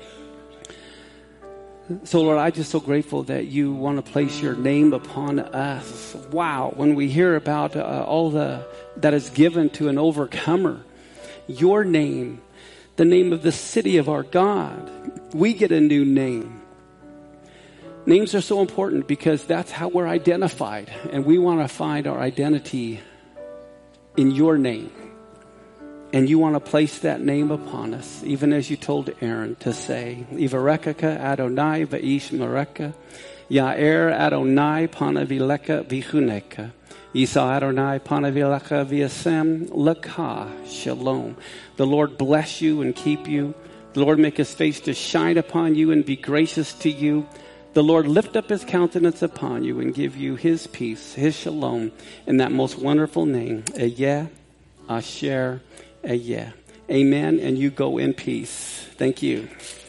So, Lord, I'm just so grateful that you want to place your name upon us. Wow, when we hear about all that is given to an overcomer, your name, the name of the city of our God, we get a new name. Names are so important because that's how we're identified, and we want to find our identity in your name. And you want to place that name upon us, even as you told Aaron to say, Ivarekaka Adonai Va'ish Mareka, Ya'er Adonai Panavileka Vichuneka, Isa Adonai Panavileka Viasem Laka Shalom. The Lord bless you and keep you. The Lord make his face to shine upon you and be gracious to you. The Lord lift up his countenance upon you and give you his peace, his shalom, in that most wonderful name. Eyeh, Asher, Eyeh. Amen. And you go in peace. Thank you.